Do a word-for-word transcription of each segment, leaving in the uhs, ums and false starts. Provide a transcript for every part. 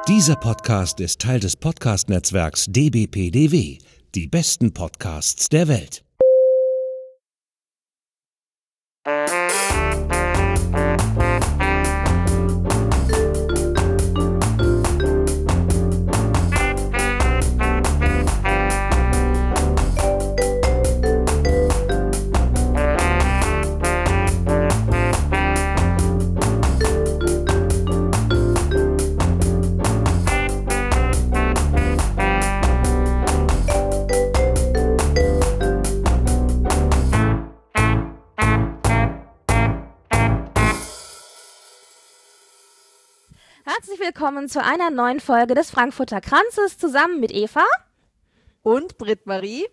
Dieser Podcast ist Teil des Podcast-Netzwerks D B P D W, die besten Podcasts der Welt. Herzlich willkommen zu einer neuen Folge des Frankfurter Kranzes zusammen mit Eva und Britt-Marie.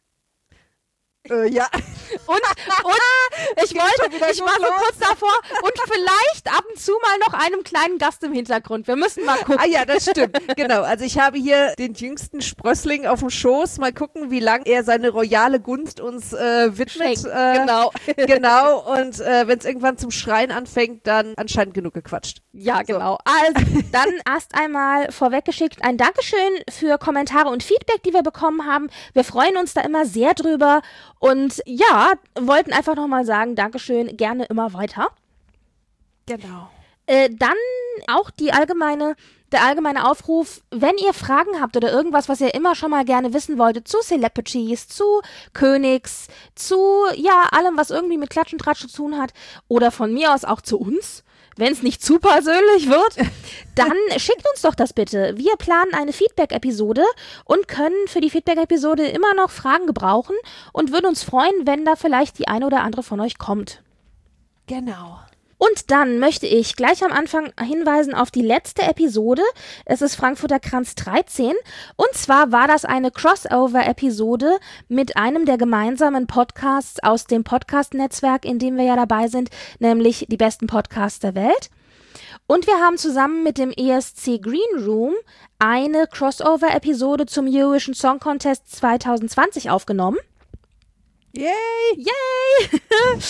Äh, ja. Und, und ich wollte, ich war so kurz davor und vielleicht ab und zu mal noch einem kleinen Gast im Hintergrund. Wir müssen mal gucken. Ah ja, das stimmt. Genau. Also ich habe hier den jüngsten Sprössling auf dem Schoß. Mal gucken, wie lang er seine royale Gunst uns äh, widmet. Äh, genau. Genau. Und äh, wenn es irgendwann zum Schreien anfängt, dann anscheinend genug gequatscht. Ja, genau. So. Also, dann erst einmal vorweggeschickt ein Dankeschön für Kommentare und Feedback, die wir bekommen haben. Wir freuen uns da immer sehr drüber. Und ja, wollten einfach nochmal sagen, Dankeschön, gerne immer weiter. Genau. Äh, dann auch die allgemeine, der allgemeine Aufruf, wenn ihr Fragen habt oder irgendwas, was ihr immer schon mal gerne wissen wolltet, zu Celebrities, zu Königs, zu, ja, allem, was irgendwie mit Klatsch und Tratsch zu tun hat, oder von mir aus auch zu uns, wenn es nicht zu persönlich wird, dann schickt uns doch das bitte. Wir planen eine Feedback-Episode und können für die Feedback-Episode immer noch Fragen gebrauchen und würden uns freuen, wenn da vielleicht die eine oder andere von euch kommt. Genau. Und dann möchte ich gleich am Anfang hinweisen auf die letzte Episode. Es ist Frankfurter Kranz dreizehn. Und zwar war das eine Crossover-Episode mit einem der gemeinsamen Podcasts aus dem Podcast-Netzwerk, in dem wir ja dabei sind, nämlich die besten Podcasts der Welt. Und wir haben zusammen mit dem E S C Green Room eine Crossover-Episode zum Eurovision Song Contest zwanzig zwanzig aufgenommen. Yay! Yay!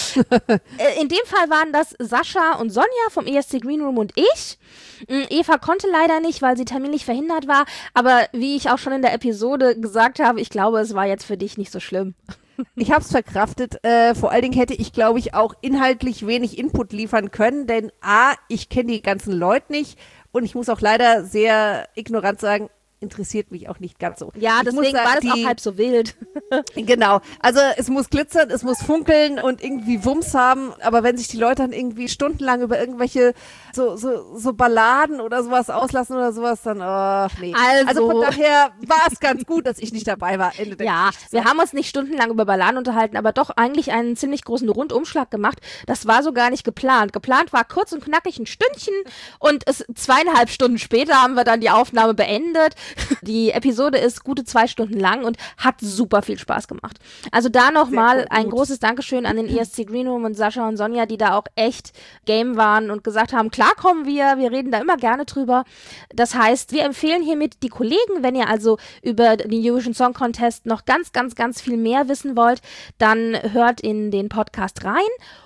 In dem Fall waren das Sascha und Sonja vom E S C Green Room und ich. Eva konnte leider nicht, weil sie terminlich verhindert war. Aber wie ich auch schon in der Episode gesagt habe, ich glaube, es war jetzt für dich nicht so schlimm. Ich habe es verkraftet. Äh, vor allen Dingen hätte ich, glaube ich, auch inhaltlich wenig Input liefern können. Denn A, ich kenne die ganzen Leute nicht. Und ich muss auch leider sehr ignorant sagen, interessiert mich auch nicht ganz so. Ja, ich deswegen sagen, war das die, auch halb so wild. Genau. Also es muss glitzern, es muss funkeln und irgendwie Wumms haben, aber wenn sich die Leute dann irgendwie stundenlang über irgendwelche so, so, so Balladen oder sowas auslassen oder sowas, dann, oh, nee. Also, also von daher war es ganz gut, dass ich nicht dabei war. Ende der ja, Geschichte. wir haben uns nicht stundenlang über Balladen unterhalten, aber doch eigentlich einen ziemlich großen Rundumschlag gemacht. Das war so gar nicht geplant. Geplant war kurz und knackig ein Stündchen und es zweieinhalb Stunden später haben wir dann die Aufnahme beendet. Die Episode ist gute zwei Stunden lang und hat super viel Spaß gemacht. Also da nochmal ein gut. großes Dankeschön an den E S C Green Room und Sascha und Sonja, die da auch echt game waren und gesagt haben, klar kommen wir, wir reden da immer gerne drüber. Das heißt, wir empfehlen hiermit die Kollegen, wenn ihr also über den Eurovision Song Contest noch ganz, ganz, ganz viel mehr wissen wollt, dann hört in den Podcast rein.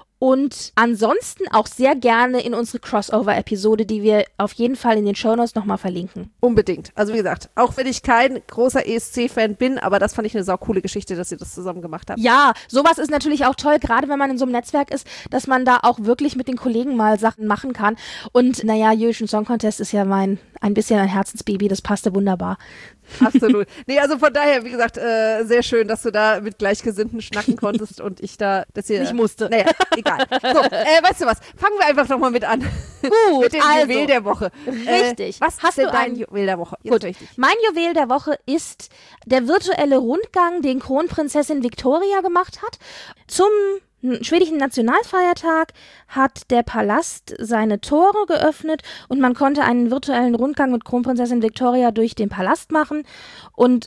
Und ansonsten auch sehr gerne in unsere Crossover-Episode, die wir auf jeden Fall in den Shownotes nochmal verlinken. Unbedingt. Also wie gesagt, auch wenn ich kein großer E S C-Fan bin, aber das fand ich eine saukoole Geschichte, dass ihr das zusammen gemacht habt. Ja, sowas ist natürlich auch toll, gerade wenn man in so einem Netzwerk ist, dass man da auch wirklich mit den Kollegen mal Sachen machen kann. Und naja, Eurovision Song Contest ist ja mein ein bisschen ein Herzensbaby, das passte wunderbar. Absolut. Nee, also von daher, wie gesagt, äh, sehr schön, dass du da mit Gleichgesinnten schnacken konntest und ich da, dass ihr... Ich musste. Naja, egal. So, äh, weißt du was, fangen wir einfach nochmal mit an. Gut, mit dem also, Juwel der Woche. Richtig. Äh, was Hast ist denn du dein ein- Juwel der Woche? Jetzt Gut, richtig. mein Juwel der Woche ist der virtuelle Rundgang, den Kronprinzessin Victoria gemacht hat. Zum schwedischen Nationalfeiertag hat der Palast seine Tore geöffnet und man konnte einen virtuellen Rundgang mit Kronprinzessin Victoria durch den Palast machen und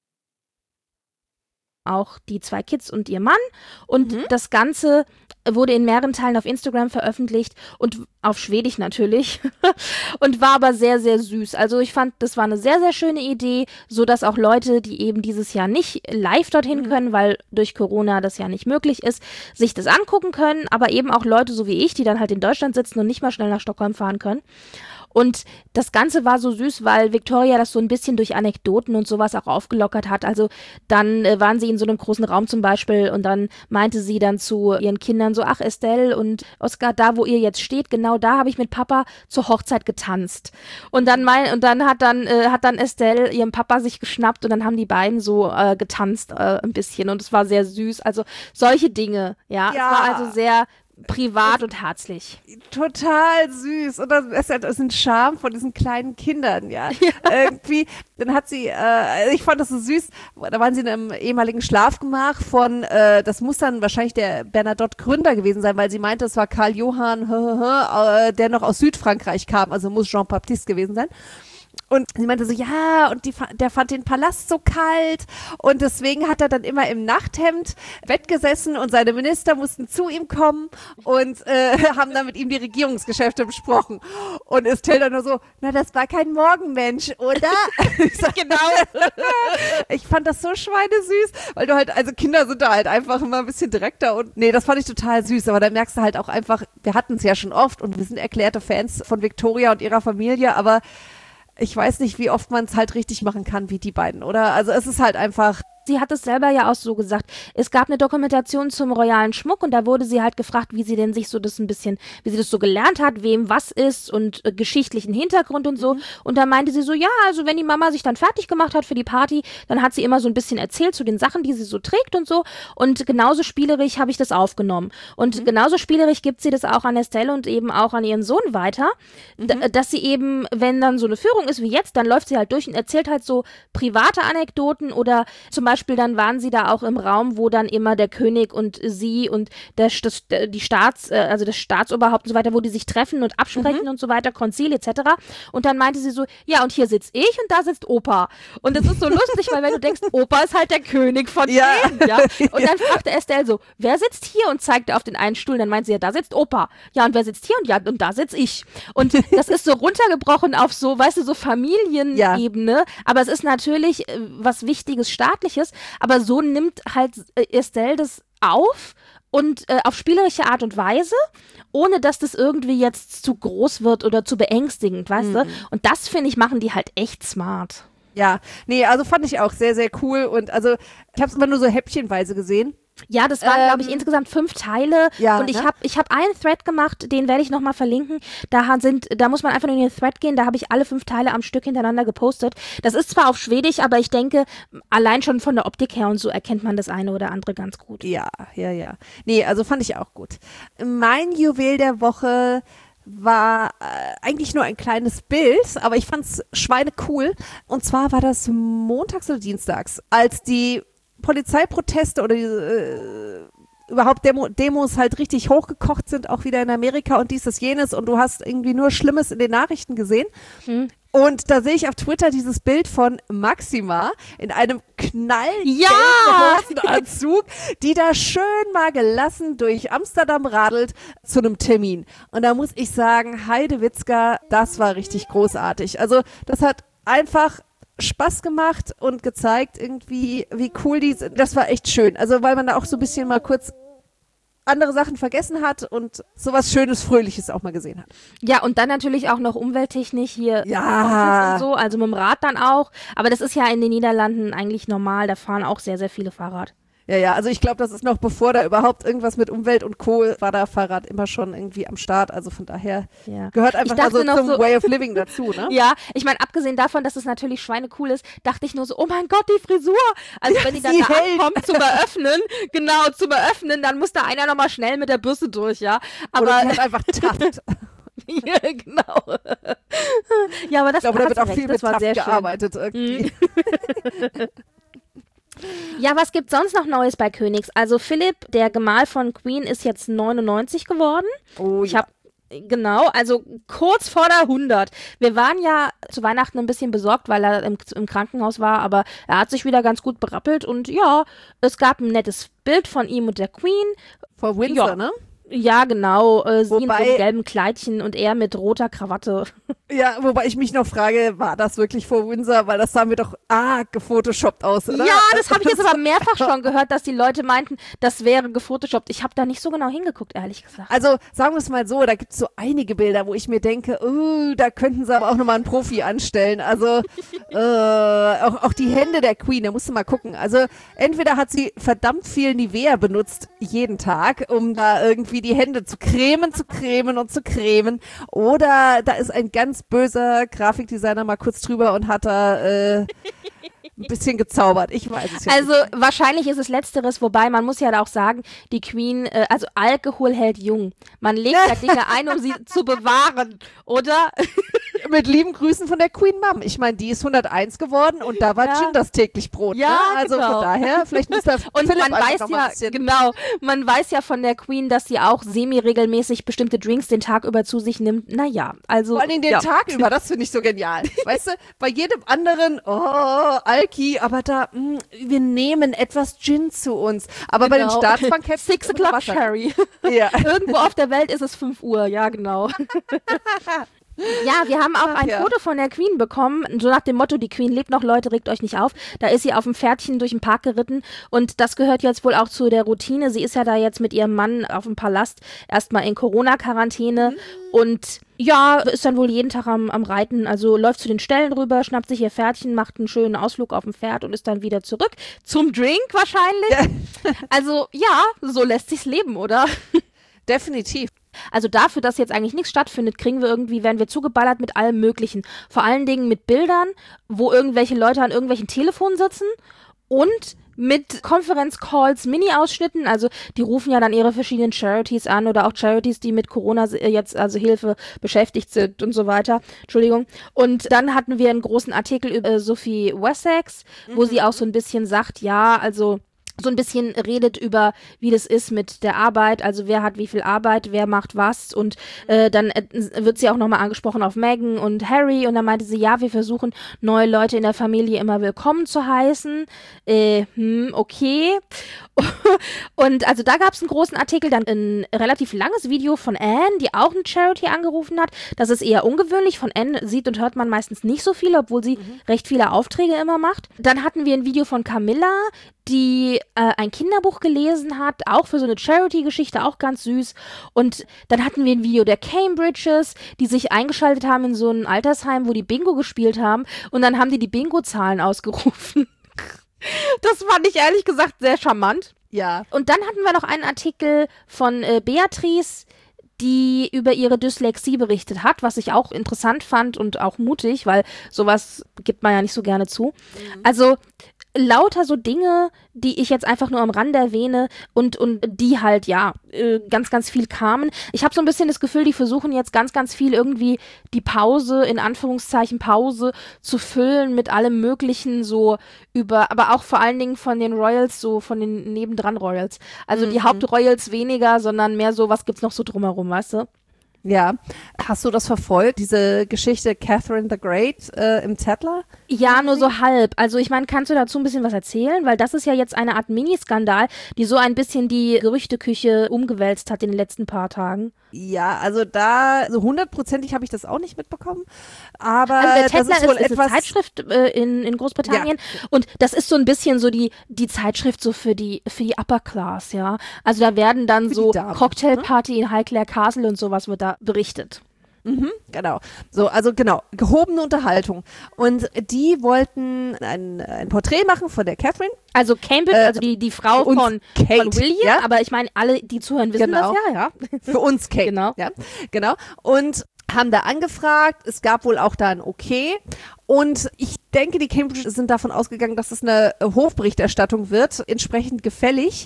auch die zwei Kids und ihr Mann und Mhm. das Ganze wurde in mehreren Teilen auf Instagram veröffentlicht und auf Schwedisch natürlich und war aber sehr, sehr süß. Also ich fand, das war eine sehr, sehr schöne Idee, so dass auch Leute, die eben dieses Jahr nicht live dorthin können, weil durch Corona das ja nicht möglich ist, sich das angucken können, aber eben auch Leute so wie ich, die dann halt in Deutschland sitzen und nicht mal schnell nach Stockholm fahren können. Und das Ganze war so süß, weil Victoria das so ein bisschen durch Anekdoten und sowas auch aufgelockert hat. Also dann äh, waren sie in so einem großen Raum zum Beispiel und dann meinte sie dann zu ihren Kindern so, ach Estelle und Oscar, da wo ihr jetzt steht, genau da habe ich mit Papa zur Hochzeit getanzt. Und dann mein, und dann hat dann äh, hat dann Estelle ihrem Papa sich geschnappt und dann haben die beiden so äh, getanzt äh, ein bisschen und es war sehr süß. Also solche Dinge, ja. Ja. Es war also sehr privat und herzlich. Total süß. Und das ist halt ein Charme von diesen kleinen Kindern, ja. ja. Irgendwie, dann hat sie, äh, ich fand das so süß, da waren sie in einem ehemaligen Schlafgemach von, äh, das muss dann wahrscheinlich der Bernadotte Gründer gewesen sein, weil sie meinte, es war Karl Johann, äh, der noch aus Südfrankreich kam, also muss Jean-Baptiste gewesen sein. Und sie meinte so, ja, und die, der fand den Palast so kalt und deswegen hat er dann immer im Nachthemd Bett gesessen und seine Minister mussten zu ihm kommen und äh, haben dann mit ihm die Regierungsgeschäfte besprochen. Und Estelle dann nur so, na, das war kein Morgenmensch, oder? Ich sag, genau. Ich fand das so schweinesüß, weil du halt, also Kinder sind da halt einfach immer ein bisschen direkter und nee, das fand ich total süß, aber da merkst du halt auch einfach, wir hatten es ja schon oft und wir sind erklärte Fans von Victoria und ihrer Familie, aber ich weiß nicht, wie oft man es halt richtig machen kann wie die beiden, oder? Also es ist halt einfach... Sie hat es selber ja auch so gesagt. Es gab eine Dokumentation zum royalen Schmuck und da wurde sie halt gefragt, wie sie denn sich so das ein bisschen, wie sie das so gelernt hat, wem was ist und äh, geschichtlichen Hintergrund und so. Mhm. Und da meinte sie so, ja, also wenn die Mama sich dann fertig gemacht hat für die Party, dann hat sie immer so ein bisschen erzählt zu den Sachen, die sie so trägt und so. Und genauso spielerisch habe ich das aufgenommen. Und mhm. genauso spielerisch gibt sie das auch an Estelle und eben auch an ihren Sohn weiter, mhm. d- dass sie eben, wenn dann so eine Führung ist wie jetzt, dann läuft sie halt durch und erzählt halt so private Anekdoten oder zum Beispiel Beispiel, dann waren sie da auch im Raum, wo dann immer der König und sie und der, das, die Staats, also das Staatsoberhaupt und so weiter, wo die sich treffen und absprechen mhm. und so weiter, Konzil et cetera. Und dann meinte sie so, ja, und hier sitze ich und da sitzt Opa. Und das ist so lustig, weil wenn du denkst, Opa ist halt der König von ja. denen, ja. Und dann fragte Estelle so, wer sitzt hier und zeigte auf den einen Stuhl. Dann meinte sie, ja, da sitzt Opa. Ja, und wer sitzt hier? Und ja, und da sitze ich. Und das ist so runtergebrochen auf so, weißt du, so Familienebene. Ja. Aber es ist natürlich äh, was Wichtiges, Staatliches. Aber so nimmt halt Estelle das auf und äh, auf spielerische Art und Weise, ohne dass das irgendwie jetzt zu groß wird oder zu beängstigend, weißt mhm. du? Und das, finde ich, machen die halt echt smart. Ja, nee, also fand ich auch sehr, sehr cool und also ich habe es immer nur so häppchenweise gesehen. Ja, das waren, ähm, glaube ich, insgesamt fünf Teile ja, und ich ne? habe ich hab einen Thread gemacht, den werde ich nochmal verlinken. Da sind, da muss man einfach nur in den Thread gehen, da habe ich alle fünf Teile am Stück hintereinander gepostet. Das ist zwar auf Schwedisch, aber ich denke, allein schon von der Optik her und so erkennt man das eine oder andere ganz gut. Ja, ja, ja. Nee, also fand ich auch gut. Mein Juwel der Woche war äh, eigentlich nur ein kleines Bild, aber ich fand's schweinecool. Und zwar war das montags oder dienstags, als die Polizeiproteste oder die, äh, überhaupt Demo, Demos halt richtig hochgekocht sind, auch wieder in Amerika und dies, das, jenes und du hast irgendwie nur Schlimmes in den Nachrichten gesehen. Hm. Und da sehe ich auf Twitter dieses Bild von Maxima in einem knallgelben ja! Hosenanzug, die da schön mal gelassen durch Amsterdam radelt zu einem Termin. Und da muss ich sagen, Heidewitzka, das war richtig großartig. Also das hat einfach Spaß gemacht und gezeigt irgendwie, wie cool die sind. Das war echt schön. Also weil man da auch so ein bisschen mal kurz andere Sachen vergessen hat und sowas Schönes, Fröhliches auch mal gesehen hat. Ja, und dann natürlich auch noch umwelttechnisch hier ja. und so, also mit dem Rad dann auch. Aber das ist ja in den Niederlanden eigentlich normal, da fahren auch sehr, sehr viele Fahrrad. Ja, ja, also ich glaube, das ist noch bevor da überhaupt irgendwas mit Umwelt und Co. war da Fahrrad immer schon irgendwie am Start. Also von daher ja. gehört einfach also zum so, Way of Living dazu, ne? Ja, ich meine, abgesehen davon, dass es natürlich schweinecool ist, dachte ich nur so, oh mein Gott, die Frisur. Also ja, wenn die dann da ankommt zum Eröffnen, genau, zum Eröffnen, dann muss da einer nochmal schnell mit der Bürste durch, ja. Aber Oder die hat einfach Taft. Ja, genau. Ja, aber das, ich glaube, da wird auch recht. viel das mit war Taft gearbeitet irgendwie. Ja, was gibt's sonst noch Neues bei Königs? Also Philipp, der Gemahl von Queen, ist jetzt neunundneunzig geworden. Oh, ich ja. habe Genau, also kurz vor der hundert. Wir waren ja zu Weihnachten ein bisschen besorgt, weil er im, im Krankenhaus war, aber er hat sich wieder ganz gut berappelt und ja, es gab ein nettes Bild von ihm und der Queen. Vor Windsor, ja. ne? Ja, genau. Äh, sie Wobei, in so einem gelben Kleidchen und er mit roter Krawatte. Ja, wobei ich mich noch frage, war das wirklich vor Windsor? Weil das sah mir doch arg gefotoshoppt aus, oder? Ja, das habe ich jetzt aber mehrfach schon gehört, dass die Leute meinten, das wäre gefotoshoppt. Ich habe da nicht so genau hingeguckt, ehrlich gesagt. Also sagen wir es mal so, da gibt es so einige Bilder, wo ich mir denke, uh, da könnten sie aber auch nochmal einen Profi anstellen. Also äh, auch, auch die Hände der Queen, da musst du mal gucken. Also entweder hat sie verdammt viel Nivea benutzt, jeden Tag, um da irgendwie die Hände zu cremen, zu cremen und zu cremen. Oder da ist ein ganz böser Grafikdesigner mal kurz drüber und hat da äh, ein bisschen gezaubert. Ich weiß es ja Also nicht. wahrscheinlich ist es Letzteres, wobei man muss ja da auch sagen, die Queen, äh, also Alkohol hält jung. Man legt ja Dinge ein, um sie zu bewahren, oder? Mit lieben Grüßen von der Queen Mom. Ich meine, die ist hunderteins geworden und da war Ja. Gin das täglich Brot. Ja, ne? Also genau. von daher, vielleicht muss da Und Philipp man einfach weiß noch mal ja, ein bisschen. genau, man weiß ja von der Queen, dass sie auch semi-regelmäßig bestimmte Drinks den Tag über zu sich nimmt. Naja, also. Vor allem den ja. Tag über, das finde ich so genial. Weißt du, bei jedem anderen, oh, Alki, aber da, mh, wir nehmen etwas Gin zu uns. Aber bei den Genau. Staatsbanketten Six ist immer o'clock Wasser. Sherry. Ja. Irgendwo auf der Welt ist es fünf Uhr, ja, genau. Ja, wir haben auch Ach ein ja. Foto von der Queen bekommen, so nach dem Motto, die Queen lebt noch, Leute, regt euch nicht auf. Da ist sie auf dem Pferdchen durch den Park geritten und das gehört jetzt wohl auch zu der Routine. Sie ist ja da jetzt mit ihrem Mann auf dem Palast erstmal in Corona-Quarantäne und ja, ist dann wohl jeden Tag am, am Reiten, also läuft zu den Ställen rüber, schnappt sich ihr Pferdchen, macht einen schönen Ausflug auf dem Pferd und ist dann wieder zurück zum Drink wahrscheinlich. Ja. Also ja, so lässt sich's leben, oder? Definitiv. Also dafür, dass jetzt eigentlich nichts stattfindet, kriegen wir irgendwie, werden wir zugeballert mit allem Möglichen. Vor allen Dingen mit Bildern, wo irgendwelche Leute an irgendwelchen Telefonen sitzen und mit Konferenzcalls, Mini-Ausschnitten, also die rufen ja dann ihre verschiedenen Charities an oder auch Charities, die mit Corona jetzt, also Hilfe beschäftigt sind und so weiter. Entschuldigung. Und dann hatten wir einen großen Artikel über Sophie Wessex, wo mhm. sie auch so ein bisschen sagt, ja, also so ein bisschen redet über, wie das ist mit der Arbeit, also wer hat wie viel Arbeit, wer macht was und äh, dann äh, wird sie auch nochmal angesprochen auf Meghan und Harry und dann meinte sie, ja, wir versuchen neue Leute in der Familie immer willkommen zu heißen, äh, hm, okay. Und also da gab es einen großen Artikel, dann ein relativ langes Video von Anne, die auch eine Charity angerufen hat. Das ist eher ungewöhnlich, von Anne sieht und hört man meistens nicht so viel, obwohl sie mhm. recht viele Aufträge immer macht. Dann hatten wir ein Video von Camilla, die äh, ein Kinderbuch gelesen hat, auch für so eine Charity-Geschichte, auch ganz süß. Und dann hatten wir ein Video der Cambridges, die sich eingeschaltet haben in so ein Altersheim, wo die Bingo gespielt haben. Und dann haben die die Bingo-Zahlen ausgerufen. Das fand ich ehrlich gesagt sehr charmant. Ja. Und dann hatten wir noch einen Artikel von äh, Beatrice, die über ihre Dyslexie berichtet hat, was ich auch interessant fand und auch mutig, weil sowas gibt man ja nicht so gerne zu. Mhm. Also lauter so Dinge, die ich jetzt einfach nur am Rande erwähne und, und die halt, ja, äh, ganz, ganz viel kamen. Ich habe so ein bisschen das Gefühl, die versuchen jetzt ganz, ganz viel irgendwie die Pause, in Anführungszeichen Pause, zu füllen mit allem Möglichen so über, aber auch vor allen Dingen von den Royals, so von den nebendran Royals. Also mhm. die Hauptroyals weniger, sondern mehr so, was gibt's noch so drumherum, weißt du? Ja. Hast du das verfolgt, diese Geschichte Catherine the Great äh, im Tatler? Ja, nur so halb. Also ich meine, kannst du dazu ein bisschen was erzählen? Weil das ist ja jetzt eine Art Miniskandal, die so ein bisschen die Gerüchteküche umgewälzt hat in den letzten paar Tagen. Ja, also da, so hundertprozentig habe ich das auch nicht mitbekommen, aber also der das Tatler ist wohl ist, ist etwas... eine Zeitschrift äh, in, in Großbritannien ja. Und das ist so ein bisschen so die, die Zeitschrift so für die, für die Upper Class, ja. Also da werden dann für so Damen, Cocktailparty ne? in Highclere Castle und sowas wird da berichtet. Mhm, genau. So, also genau, gehobene Unterhaltung. Und die wollten ein, ein Porträt machen von der Catherine. Also Cambridge, äh, also die, die Frau von, von William, ja? Aber ich meine, alle, die zuhören, wissen genau. das ja, ja. Für uns Kate. Genau. Ja, genau. Und haben da angefragt, es gab wohl auch da ein Okay. Und ich denke, die Cambridge sind davon ausgegangen, dass es eine Hofberichterstattung wird, entsprechend gefällig.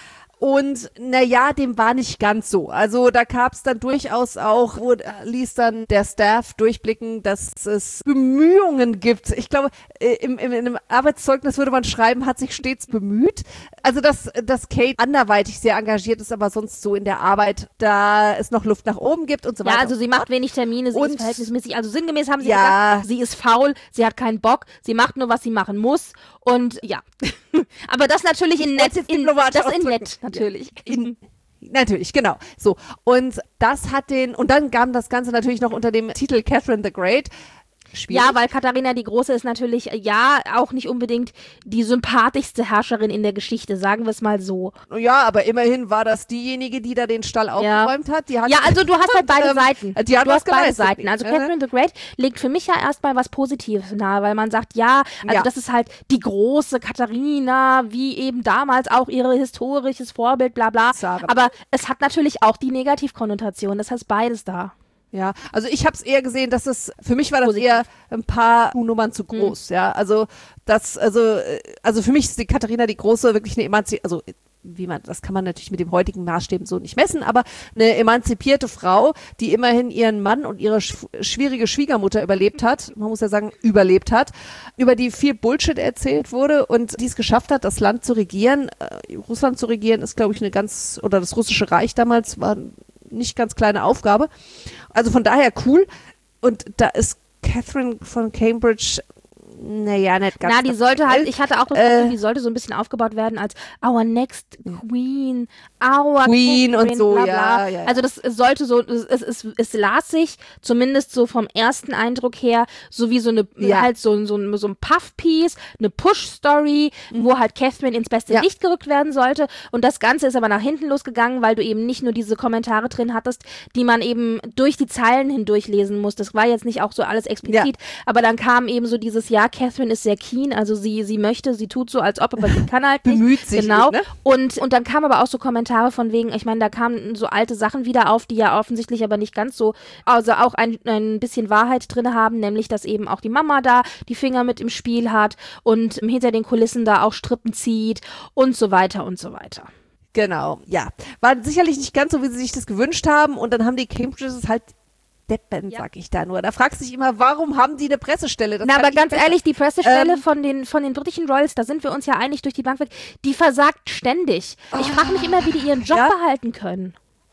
Und naja, dem war nicht ganz so. Also da gab es dann durchaus auch, wo ließ dann der Staff durchblicken, dass es Bemühungen gibt. Ich glaube, im, im, in einem Arbeitszeugnis würde man schreiben, hat sich stets bemüht. Also dass, dass Kate anderweitig sehr engagiert ist, aber sonst so in der Arbeit, da es noch Luft nach oben gibt und so weiter. Ja, also sie macht wenig Termine, sie und, ist verhältnismäßig, also sinngemäß haben sie ja, gesagt, sie ist faul, sie hat keinen Bock, sie macht nur, was sie machen muss und ja. Aber das natürlich in nett, in, das in nett natürlich. In, Natürlich, genau. So. Und das hat den, und dann kam das Ganze natürlich noch unter dem Titel Catherine the Great. Schwierig. Ja, weil Katharina die Große ist natürlich, ja, auch nicht unbedingt die sympathischste Herrscherin in der Geschichte, sagen wir es mal so. Ja, aber immerhin war das diejenige, die da den Stall ja. aufgeräumt hat. Die hat ja, also du hast halt beide ähm, Seiten. Die hat du was hast beide geleistet. Seiten. Also Catherine the Great legt für mich ja erstmal was Positives nahe, weil man sagt, ja, also ja. das ist halt die große Katharina, wie eben damals auch ihr historisches Vorbild, bla bla. Sarah. Aber es hat natürlich auch die Negativkonnotation, das heißt beides da. Ja, also ich habe es eher gesehen, dass es, für mich war das Positiv. eher ein paar Nummern zu groß, mhm. ja, also das, also, also für mich ist die Katharina die Große wirklich eine Emanzipierung, also wie man, das kann man natürlich mit dem heutigen Maßstäben so nicht messen, aber eine emanzipierte Frau, die immerhin ihren Mann und ihre sch- schwierige Schwiegermutter überlebt hat, man muss ja sagen, überlebt hat, über die viel Bullshit erzählt wurde und die es geschafft hat, das Land zu regieren, äh, Russland zu regieren, ist glaube ich eine ganz, oder das russische Reich damals war nicht ganz kleine Aufgabe. Also von daher cool. Und da ist Catherine von Cambridge, naja, nicht ganz. Na, die sollte halt, ich hatte auch das Gefühl, äh, die sollte so ein bisschen aufgebaut werden als our next queen, our Queen Catherine, und so, bla, bla. ja, ja, ja. Also das sollte so, es, es, es las sich zumindest so vom ersten Eindruck her, so wie so eine, ja. halt so, so, so ein Puff-Piece, eine Push-Story, mhm. wo halt Catherine ins beste ja. Licht gerückt werden sollte. Und das Ganze ist aber nach hinten losgegangen, weil du eben nicht nur diese Kommentare drin hattest, die man eben durch die Zeilen hindurch lesen muss. Das war jetzt nicht auch so alles explizit, ja. aber dann kam eben so dieses, ja, Catherine ist sehr keen, also sie, sie möchte, sie tut so, als ob, aber sie kann halt nicht. Bemüht sich. Genau. Nicht, ne? Und, und dann kamen aber auch so Kommentare von wegen, ich meine, da kamen so alte Sachen wieder auf, die ja offensichtlich aber nicht ganz so, also auch ein, ein bisschen Wahrheit drin haben, nämlich, dass eben auch die Mama da die Finger mit im Spiel hat und hinter den Kulissen da auch Strippen zieht und so weiter und so weiter. Genau, ja. War sicherlich nicht ganz so, wie sie sich das gewünscht haben und dann haben die Cambridges halt Deppen, ja. sag ich da nur. Da fragst du dich immer, warum haben die eine Pressestelle? Das Na, aber ganz besser. ehrlich, die Pressestelle ähm, von den von den britischen Royals, da sind wir uns ja einig durch die Bank weg, die versagt ständig. Ich oh, frage mich immer, wie die ihren Job ja? behalten können.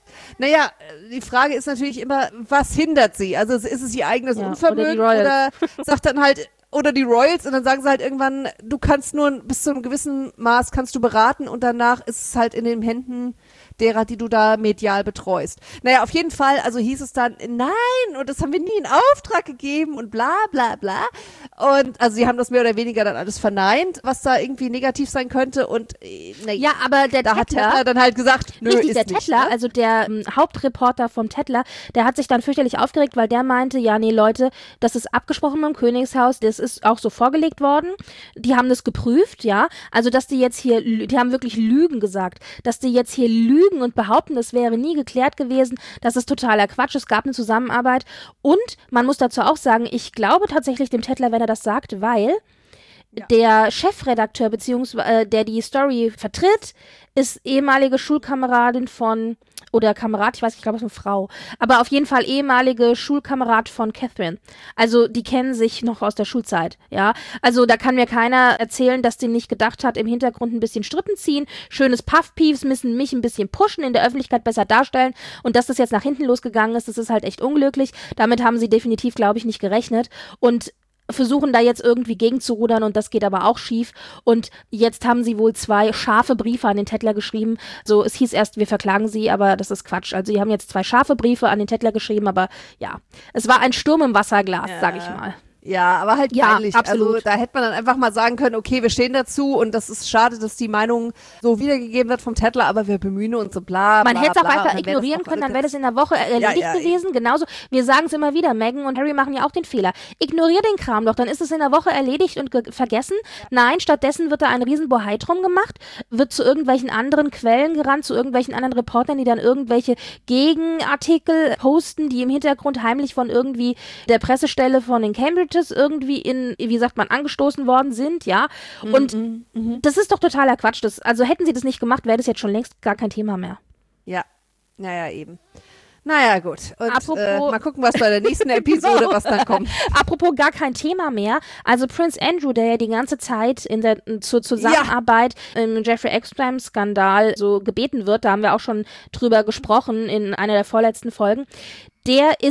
Naja, die Frage ist natürlich immer, was hindert sie? Also ist es ihr eigenes ja, Unvermögen oder, oder sagt dann halt, oder die Royals und dann sagen sie halt irgendwann, du kannst nur bis zu einem gewissen Maß kannst du beraten und danach ist es halt in den Händen derer, die du da medial betreust. Naja, auf jeden Fall, also hieß es dann, nein, und das haben wir nie in Auftrag gegeben und bla bla bla. Und also sie haben das mehr oder weniger dann alles verneint, was da irgendwie negativ sein könnte und na, ja, aber der da Tettler, hat Tettler dann halt gesagt, nö, richtig, ist der nicht. Tettler, Ne? also der ähm, Hauptreporter vom Tettler, der hat sich dann fürchterlich aufgeregt, weil der meinte, ja, nee, Leute, das ist abgesprochen beim Königshaus, das ist auch so vorgelegt worden. Die haben das geprüft, ja. Also, dass die jetzt hier, die haben wirklich Lügen gesagt, dass die jetzt hier lügen und behaupten, das wäre nie geklärt gewesen, das ist totaler Quatsch, es gab eine Zusammenarbeit und man muss dazu auch sagen, ich glaube tatsächlich dem Tettler, wenn er das sagt, weil ja. der Chefredakteur, beziehungsweise äh, der die Story vertritt, ist ehemalige Schulkameradin von, oder Kamerad, ich weiß nicht, ich glaube, es ist eine Frau, aber auf jeden Fall ehemalige Schulkamerad von Catherine. Also die kennen sich noch aus der Schulzeit, ja. Also da kann mir keiner erzählen, dass die nicht gedacht hat, im Hintergrund ein bisschen Strippen ziehen, schönes Puff-Piefs, müssen mich ein bisschen pushen, in der Öffentlichkeit besser darstellen und dass das jetzt nach hinten losgegangen ist, das ist halt echt unglücklich. Damit haben sie definitiv, glaube ich, nicht gerechnet und versuchen da jetzt irgendwie gegenzurudern und das geht aber auch schief und jetzt haben sie wohl zwei scharfe Briefe an den Tettler geschrieben. So, es hieß erst, wir verklagen sie, aber das ist Quatsch. Also, sie haben jetzt zwei scharfe Briefe an den Tettler geschrieben, aber ja, es war ein Sturm im Wasserglas, ja. sag ich mal. Ja, aber halt ja, peinlich. Absolut. Also da hätte man dann einfach mal sagen können, okay, wir stehen dazu und das ist schade, dass die Meinung so wiedergegeben wird vom Tettler, aber wir bemühen uns so bla, bla, Man hätte es auch bla, einfach ignorieren können, dann wäre das in der Woche erledigt ja, ja, gewesen. ja. Genauso, wir sagen es immer wieder, Meghan und Harry machen ja auch den Fehler. Ignorier den Kram doch, dann ist es in der Woche erledigt und ge- vergessen. Ja. Nein, stattdessen wird da ein riesen Bohai drum gemacht, wird zu irgendwelchen anderen Quellen gerannt, zu irgendwelchen anderen Reportern, die dann irgendwelche Gegenartikel posten, die im Hintergrund heimlich von irgendwie der Pressestelle von den Cambridges irgendwie in, wie sagt man, angestoßen worden sind, ja. Und mhm, mh. das ist doch totaler Quatsch. Das, also hätten sie das nicht gemacht, wäre das jetzt schon längst gar kein Thema mehr. Ja, naja, eben. Naja, gut. Und Apropos, äh, mal gucken, was bei der nächsten Episode, was dann kommt. Apropos gar kein Thema mehr. Also Prince Andrew, der ja die ganze Zeit in der zur Zusammenarbeit ja. im Jeffrey Epstein-Skandal so gebeten wird, da haben wir auch schon drüber gesprochen in einer der vorletzten Folgen, der ist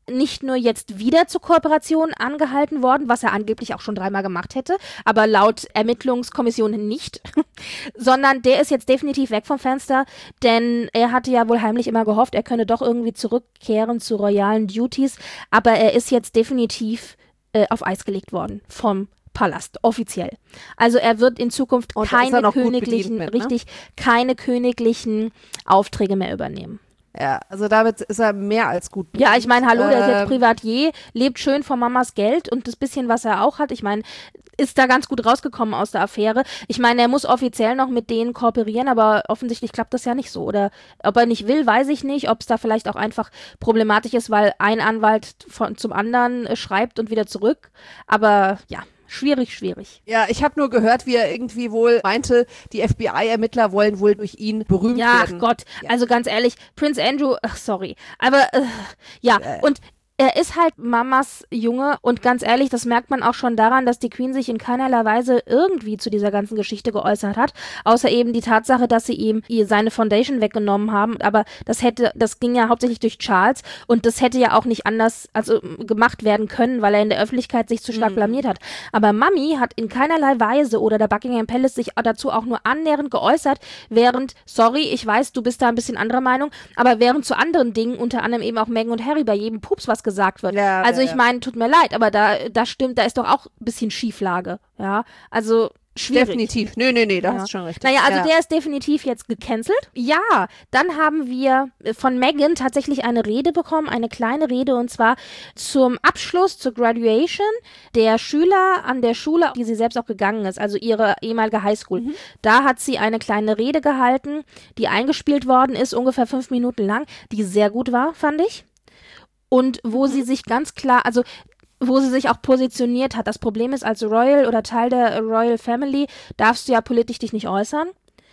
nicht nur jetzt wieder zur Kooperation angehalten worden, was er angeblich auch schon dreimal gemacht hätte, aber laut Ermittlungskommissionen nicht, sondern der ist jetzt definitiv weg vom Fenster, denn er hatte ja wohl heimlich immer gehofft, er könne doch irgendwie zurückkehren zu royalen Duties, aber er ist jetzt definitiv äh, auf Eis gelegt worden vom Palast, offiziell. Also er wird in Zukunft Und da ist er keine noch gut königlichen, bedient mit, ne? richtig, keine königlichen Aufträge mehr übernehmen. Ja, also damit ist er mehr als gut. Ja, ich meine, hallo, der ist jetzt Ähm, Privatier, lebt schön von Mamas Geld und das bisschen, was er auch hat, ich meine, ist da ganz gut rausgekommen aus der Affäre. Ich meine, er muss offiziell noch mit denen kooperieren, aber offensichtlich klappt das ja nicht so. Oder ob er nicht will, weiß ich nicht. Ob es da vielleicht auch einfach problematisch ist, weil ein Anwalt von, zum anderen äh, schreibt und wieder zurück. Aber ja, schwierig, schwierig. Ja, ich habe nur gehört, wie er irgendwie wohl meinte, die F B I-Ermittler wollen wohl durch ihn berühmt Ja, ach werden. Gott, Ja. also ganz ehrlich, Prince Andrew, ach sorry, aber äh, ja, Äh. und er ist halt Mamas Junge und ganz ehrlich, das merkt man auch schon daran, dass die Queen sich in keinerlei Weise irgendwie zu dieser ganzen Geschichte geäußert hat, außer eben die Tatsache, dass sie ihm ihr- seine Foundation weggenommen haben, aber das hätte, das ging ja hauptsächlich durch Charles und das hätte ja auch nicht anders also m, gemacht werden können, weil er in der Öffentlichkeit sich zu stark Mhm. blamiert hat. Aber Mami hat in keinerlei Weise oder der Buckingham Palace sich dazu auch nur annähernd geäußert, während, sorry, ich weiß, du bist da ein bisschen anderer Meinung, aber während zu anderen Dingen, unter anderem eben auch Meghan und Harry, bei jedem Pups was gesagt wird. Ja, also ja, ich ja. meine, tut mir leid, aber da, da stimmt, da ist doch auch ein bisschen Schieflage, ja, also schwierig. Definitiv. Nö, nö, nee, da Ja. hast du schon recht. Naja, also ja. der ist definitiv jetzt gecancelt. Ja, dann haben wir von Meghan tatsächlich eine Rede bekommen, eine kleine Rede, und zwar zum Abschluss, zur Graduation der Schüler an der Schule, die sie selbst auch gegangen ist, also ihre ehemalige Highschool. Mhm. Da hat sie eine kleine Rede gehalten, die eingespielt worden ist, ungefähr fünf Minuten lang, die sehr gut war, fand ich. Und wo sie sich ganz klar, also wo sie sich auch positioniert hat. Das Problem ist, als Royal oder Teil der Royal Family darfst du ja politisch dich nicht äußern.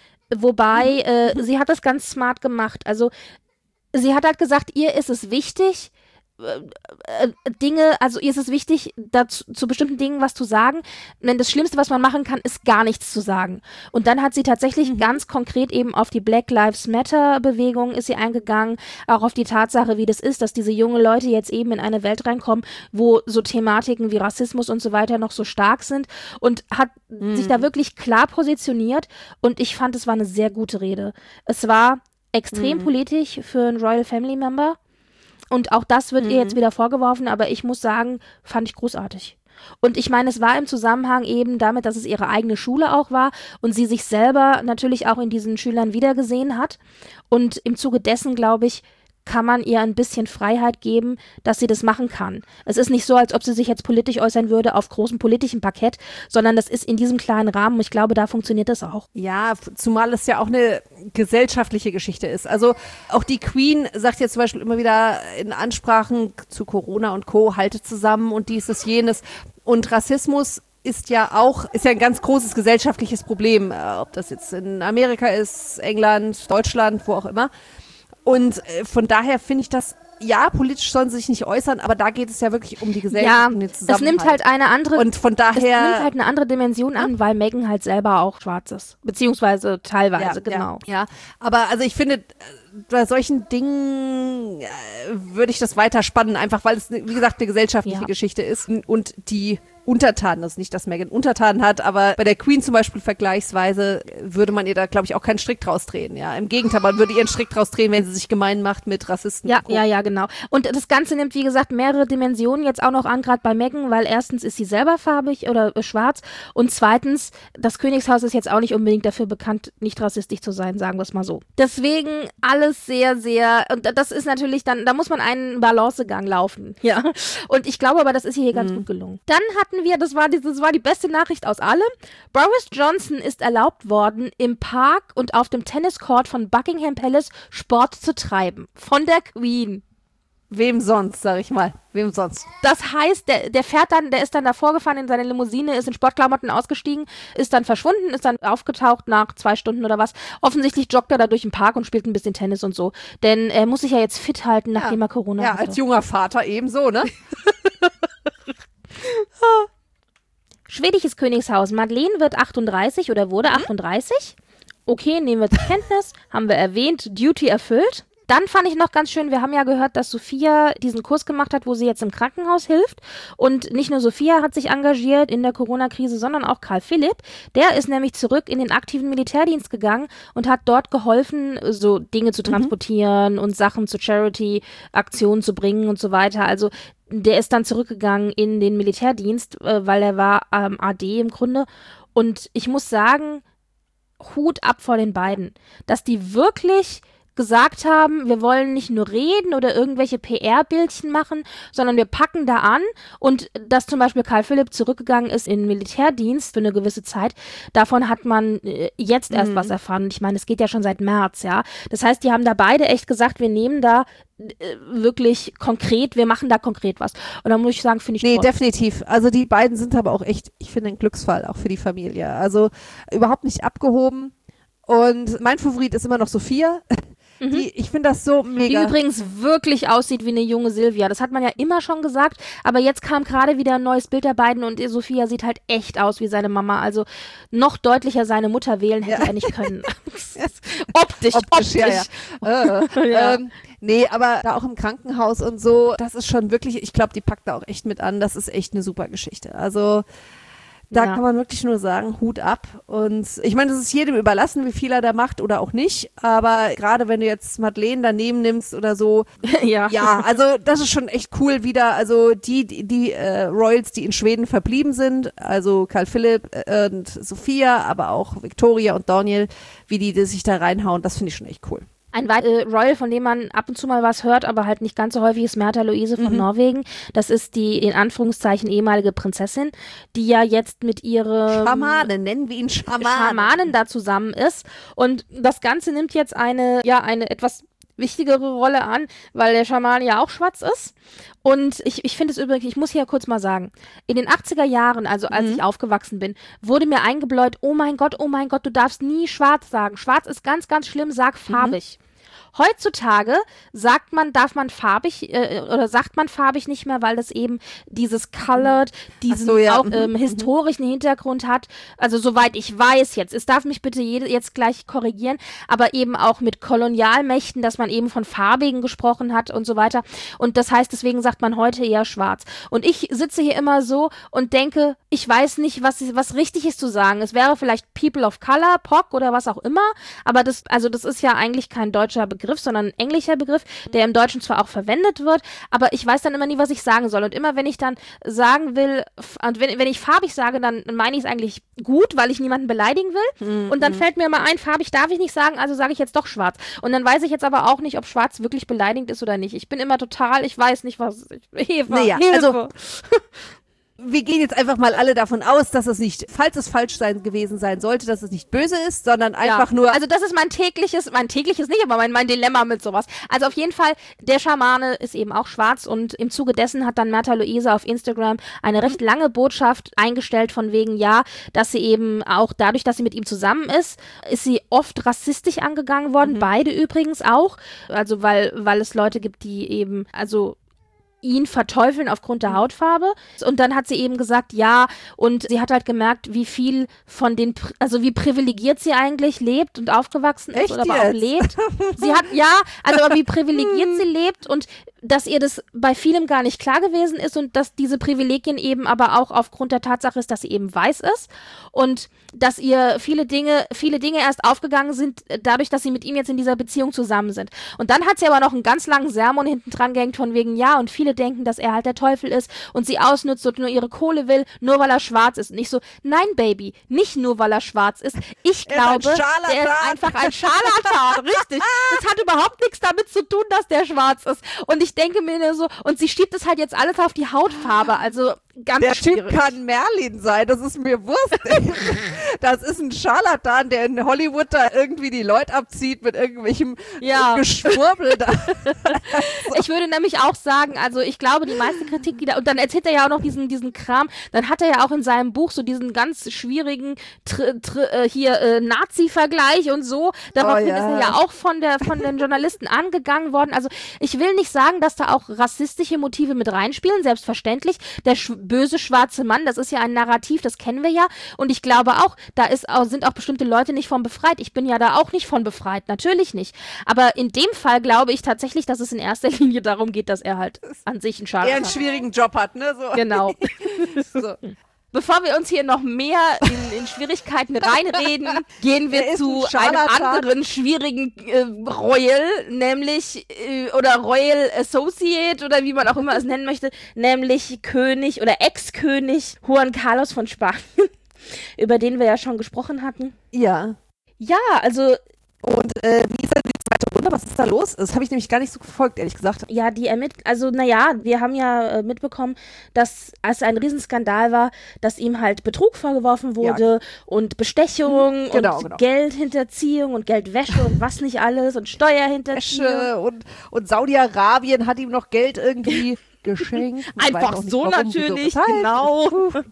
Wobei, äh, sie hat das ganz smart gemacht. Also sie hat halt gesagt, ihr ist es wichtig, äh, äh, Dinge, also ihr ist es wichtig, dazu, zu bestimmten Dingen was zu sagen. Denn das Schlimmste, was man machen kann, ist gar nichts zu sagen. Und dann hat sie tatsächlich mhm. ganz konkret eben auf die Black Lives Matter Bewegung ist sie eingegangen, auch auf die Tatsache, wie das ist, dass diese jungen Leute jetzt eben in eine Welt reinkommen, wo so Thematiken wie Rassismus und so weiter noch so stark sind, und hat mhm. sich da wirklich klar positioniert, und ich fand, es war eine sehr gute Rede. Es war extrem mhm. politisch für einen Royal Family Member. Und auch das wird mhm. ihr jetzt wieder vorgeworfen, aber ich muss sagen, fand ich großartig. Und ich meine, es war im Zusammenhang eben damit, dass es ihre eigene Schule auch war und sie sich selber natürlich auch in diesen Schülern wiedergesehen hat. Und im Zuge dessen, glaube ich, kann man ihr ein bisschen Freiheit geben, dass sie das machen kann. Es ist nicht so, als ob sie sich jetzt politisch äußern würde auf großem politischen Parkett, sondern das ist in diesem kleinen Rahmen. Ich glaube, da funktioniert das auch. Ja, zumal es ja auch eine gesellschaftliche Geschichte ist. Also auch die Queen sagt jetzt zum Beispiel immer wieder in Ansprachen zu Corona und Co., haltet zusammen und dieses, jenes. Und Rassismus ist ja auch, ist ja ein ganz großes gesellschaftliches Problem, äh, ob das jetzt in Amerika ist, England, Deutschland, wo auch immer. Und äh, von daher finde ich das, ja, politisch sollen sie sich nicht äußern, aber da geht es ja wirklich um die Gesellschaft, ja, um den es Zusammenhalt. nimmt halt eine andere, und von daher, es nimmt halt eine andere Dimension an, weil Meghan halt selber auch schwarz ist. Beziehungsweise teilweise, ja, genau. Ja, ja, aber also ich finde, bei solchen Dingen äh, würde ich das weiter spannen, einfach weil es, wie gesagt, eine gesellschaftliche Ja. Geschichte ist und die Untertanen, das ist nicht, dass Meghan Untertanen hat, aber bei der Queen zum Beispiel vergleichsweise würde man ihr da, glaube ich, auch keinen Strick draus drehen, ja. Im Gegenteil, man würde ihr einen Strick draus drehen, wenn sie sich gemein macht mit Rassisten. Ja, und Co. ja, ja, genau. Und das Ganze nimmt, wie gesagt, mehrere Dimensionen jetzt auch noch an, gerade bei Meghan, weil erstens ist sie selber farbig oder äh, schwarz und zweitens, das Königshaus ist jetzt auch nicht unbedingt dafür bekannt, nicht rassistisch zu sein, sagen wir es mal so. Deswegen alles sehr, sehr, und das ist natürlich dann, da muss man einen Balancegang laufen, ja. Und ich glaube aber, das ist ihr hier ganz Mhm. gut gelungen. Dann hatten wir, das war, die, das war die beste Nachricht aus allem, Boris Johnson ist erlaubt worden, im Park und auf dem Tenniscourt von Buckingham Palace Sport zu treiben. Von der Queen. Wem sonst, sag ich mal. Wem sonst? Das heißt, der, der fährt dann, der ist dann davor gefahren in seine Limousine, ist in Sportklamotten ausgestiegen, ist dann verschwunden, ist dann aufgetaucht nach zwei Stunden oder was. Offensichtlich joggt er da durch den Park und spielt ein bisschen Tennis und so. Denn er muss sich ja jetzt fit halten, nachdem ja. er Corona Ja, hatte. als junger Vater ebenso, ne? Schwedisches Königshaus. Madeleine wird achtunddreißig oder wurde achtunddreißig. Okay, nehmen wir zur Kenntnis. Haben wir erwähnt. Duty erfüllt. dann fand ich noch ganz schön, wir haben ja gehört, dass Sophia diesen Kurs gemacht hat, wo sie jetzt im Krankenhaus hilft. Und nicht nur Sophia hat sich engagiert in der Corona-Krise, sondern auch Karl Philipp. Der ist nämlich zurück in den aktiven Militärdienst gegangen und hat dort geholfen, so Dinge zu transportieren mhm. und Sachen zu Charity-Aktionen zu bringen und so weiter. Also der ist dann zurückgegangen in den Militärdienst, äh, weil er war ähm, A D im Grunde. Und ich muss sagen, Hut ab vor den beiden, dass die wirklich gesagt haben, wir wollen nicht nur reden oder irgendwelche P R-Bildchen machen, sondern wir packen da an. Und dass zum Beispiel Karl Philipp zurückgegangen ist in den Militärdienst für eine gewisse Zeit, davon hat man jetzt erst mhm. was erfahren. Und ich meine, es geht ja schon seit März, ja. Das heißt, die haben da beide echt gesagt, wir nehmen da wirklich konkret, wir machen da konkret was. Und dann muss ich sagen, finde ich Nee, toll. definitiv. Also die beiden sind aber auch echt, ich finde, ein Glücksfall, auch für die Familie. Also überhaupt nicht abgehoben. Und mein Favorit ist immer noch Sophia. Die, ich finde das so mega. Die übrigens wirklich aussieht wie eine junge Silvia. Das hat man ja immer schon gesagt, aber jetzt kam gerade wieder ein neues Bild der beiden und Sophia sieht halt echt aus wie seine Mama. Also noch deutlicher seine Mutter wählen hätte ja. er nicht können. optisch, optisch. optisch. Ja, ja. äh, ja. Ähm, nee, aber da auch im Krankenhaus und so, das ist schon wirklich, ich glaube, die packt da auch echt mit an. Das ist echt eine super Geschichte. Also da ja. kann man wirklich nur sagen, Hut ab. Und ich meine, es ist jedem überlassen, wie viel er da macht oder auch nicht. Aber gerade wenn du jetzt Madeleine daneben nimmst oder so, ja. ja, also das ist schon echt cool wieder. Also die, die, die äh, Royals, die in Schweden verblieben sind, also Karl Philipp äh, und Sophia, aber auch Victoria und Daniel, wie die, die sich da reinhauen, das finde ich schon echt cool. Ein weiterer Royal, von dem man ab und zu mal was hört, aber halt nicht ganz so häufig, ist Märtha Louise von mhm. Norwegen. Das ist die, in Anführungszeichen, ehemalige Prinzessin, die ja jetzt mit ihrem Schamanen, nennen wir ihn Schamanen. Schamanen da zusammen ist. Und das Ganze nimmt jetzt eine, ja, eine etwas wichtigere Rolle an, weil der Schaman ja auch schwarz ist. Und ich, ich finde es übrigens, ich muss hier kurz mal sagen, in den achtziger Jahren, also als mhm. ich aufgewachsen bin, wurde mir eingebläut, oh mein Gott, oh mein Gott, du darfst nie schwarz sagen. Schwarz ist ganz, ganz schlimm, sag farbig. Mhm. Heutzutage sagt man, darf man farbig äh, oder sagt man farbig nicht mehr, weil das eben dieses Colored, diesen so, ja. auch ähm, historischen Hintergrund hat. Also soweit ich weiß jetzt, es darf mich bitte jede, jetzt gleich korrigieren, aber eben auch mit Kolonialmächten, dass man eben von farbigen gesprochen hat und so weiter. Und das heißt, deswegen sagt man heute eher schwarz. Und ich sitze hier immer so und denke, ich weiß nicht, was, was richtig ist zu sagen. Es wäre vielleicht People of Color, P O C oder was auch immer, aber das, also das ist ja eigentlich kein deutscher Begriff. Begriff, sondern ein englischer Begriff, der im Deutschen zwar auch verwendet wird, aber ich weiß dann immer nie, was ich sagen soll. Und immer, wenn ich dann sagen will, und wenn, wenn ich farbig sage, dann meine ich es eigentlich gut, weil ich niemanden beleidigen will. Mhm. Und dann fällt mir immer ein, farbig darf ich nicht sagen, also sage ich jetzt doch schwarz. Und dann weiß ich jetzt aber auch nicht, ob schwarz wirklich beleidigend ist oder nicht. Ich bin immer total, ich weiß nicht, was ich... Eva, naja, Hilfe. Also... Wir gehen jetzt einfach mal alle davon aus, dass es nicht, falls es falsch sein gewesen sein sollte, dass es nicht böse ist, sondern einfach ja. nur... Also das ist mein tägliches, mein tägliches nicht, aber mein, mein Dilemma mit sowas. Also auf jeden Fall, der Schamane ist eben auch schwarz und im Zuge dessen hat dann Märtha Louise auf Instagram eine recht lange Botschaft eingestellt von wegen, ja, dass sie eben auch dadurch, dass sie mit ihm zusammen ist, ist sie oft rassistisch angegangen worden, mhm. beide übrigens auch, also weil, weil es Leute gibt, die eben, also ihn verteufeln aufgrund der Hautfarbe. Und dann hat sie eben gesagt, ja, und sie hat halt gemerkt, wie viel von den, also wie privilegiert sie eigentlich lebt und aufgewachsen ist. Echt oder jetzt? aber auch lebt. Sie hat, ja, also aber wie privilegiert sie lebt und dass ihr das bei vielem gar nicht klar gewesen ist und dass diese Privilegien eben aber auch aufgrund der Tatsache ist, dass sie eben weiß ist und dass ihr viele Dinge, viele Dinge erst aufgegangen sind, dadurch, dass sie mit ihm jetzt in dieser Beziehung zusammen sind. Und dann hat sie aber noch einen ganz langen Sermon hinten dran gehängt von wegen, ja, und viele denken, dass er halt der Teufel ist und sie ausnutzt und nur ihre Kohle will, nur weil er schwarz ist. Und ich so, nein, Baby, nicht nur weil er schwarz ist. Ich glaube, er ist ein der ist einfach ein Scharlatan. Richtig. Das hat überhaupt nichts damit zu tun, dass der schwarz ist. Und ich denke mir nur so, und sie schiebt es halt jetzt alles auf die Hautfarbe, also ganz Der schwierig. Typ kann Merlin sein, das ist mir Wurst. Das ist ein Scharlatan, der in Hollywood da irgendwie die Leute abzieht mit irgendwelchem ja. Geschwurbel da. Ich würde nämlich auch sagen, also ich glaube, die meiste Kritik, die da, und dann erzählt er ja auch noch diesen, diesen Kram, dann hat er ja auch in seinem Buch so diesen ganz schwierigen tr, tr, äh, hier äh, Nazi-Vergleich und so. Daraufhin oh, ja. ist er ja auch von der von den Journalisten angegangen worden. Also ich will nicht sagen, dass da auch rassistische Motive mit reinspielen, selbstverständlich. Der, böse schwarze Mann, das ist ja ein Narrativ, das kennen wir ja. Und ich glaube auch, da ist auch, sind auch bestimmte Leute nicht von befreit. Ich bin ja da auch nicht von befreit, natürlich nicht. Aber in dem Fall glaube ich tatsächlich, dass es in erster Linie darum geht, dass er halt an sich einen Schaden hat. Er einen schwierigen Job hat, ne? So. Genau. So. Bevor wir uns hier noch mehr in, in Schwierigkeiten reinreden, gehen wir zu ein einem anderen schwierigen äh, Royal, nämlich, äh, oder Royal Associate, oder wie man auch immer es nennen möchte, nämlich König oder Ex-König Juan Carlos von Spanien, über den wir ja schon gesprochen hatten. Ja. Ja, also... Und äh, wie ist denn die zweite Runde? Was ist da los? Das habe ich nämlich gar nicht so verfolgt, ehrlich gesagt. Ja, die ermittelt, also naja, wir haben ja äh, mitbekommen, dass es ein Riesenskandal war, dass ihm halt Betrug vorgeworfen wurde ja. und Bestechung mhm, genau, und genau. Geldhinterziehung und Geldwäsche und was nicht alles und Steuerhinterziehung. Wäsche und, und Saudi-Arabien hat ihm noch Geld irgendwie geschenkt. Einfach so warum, natürlich, so genau.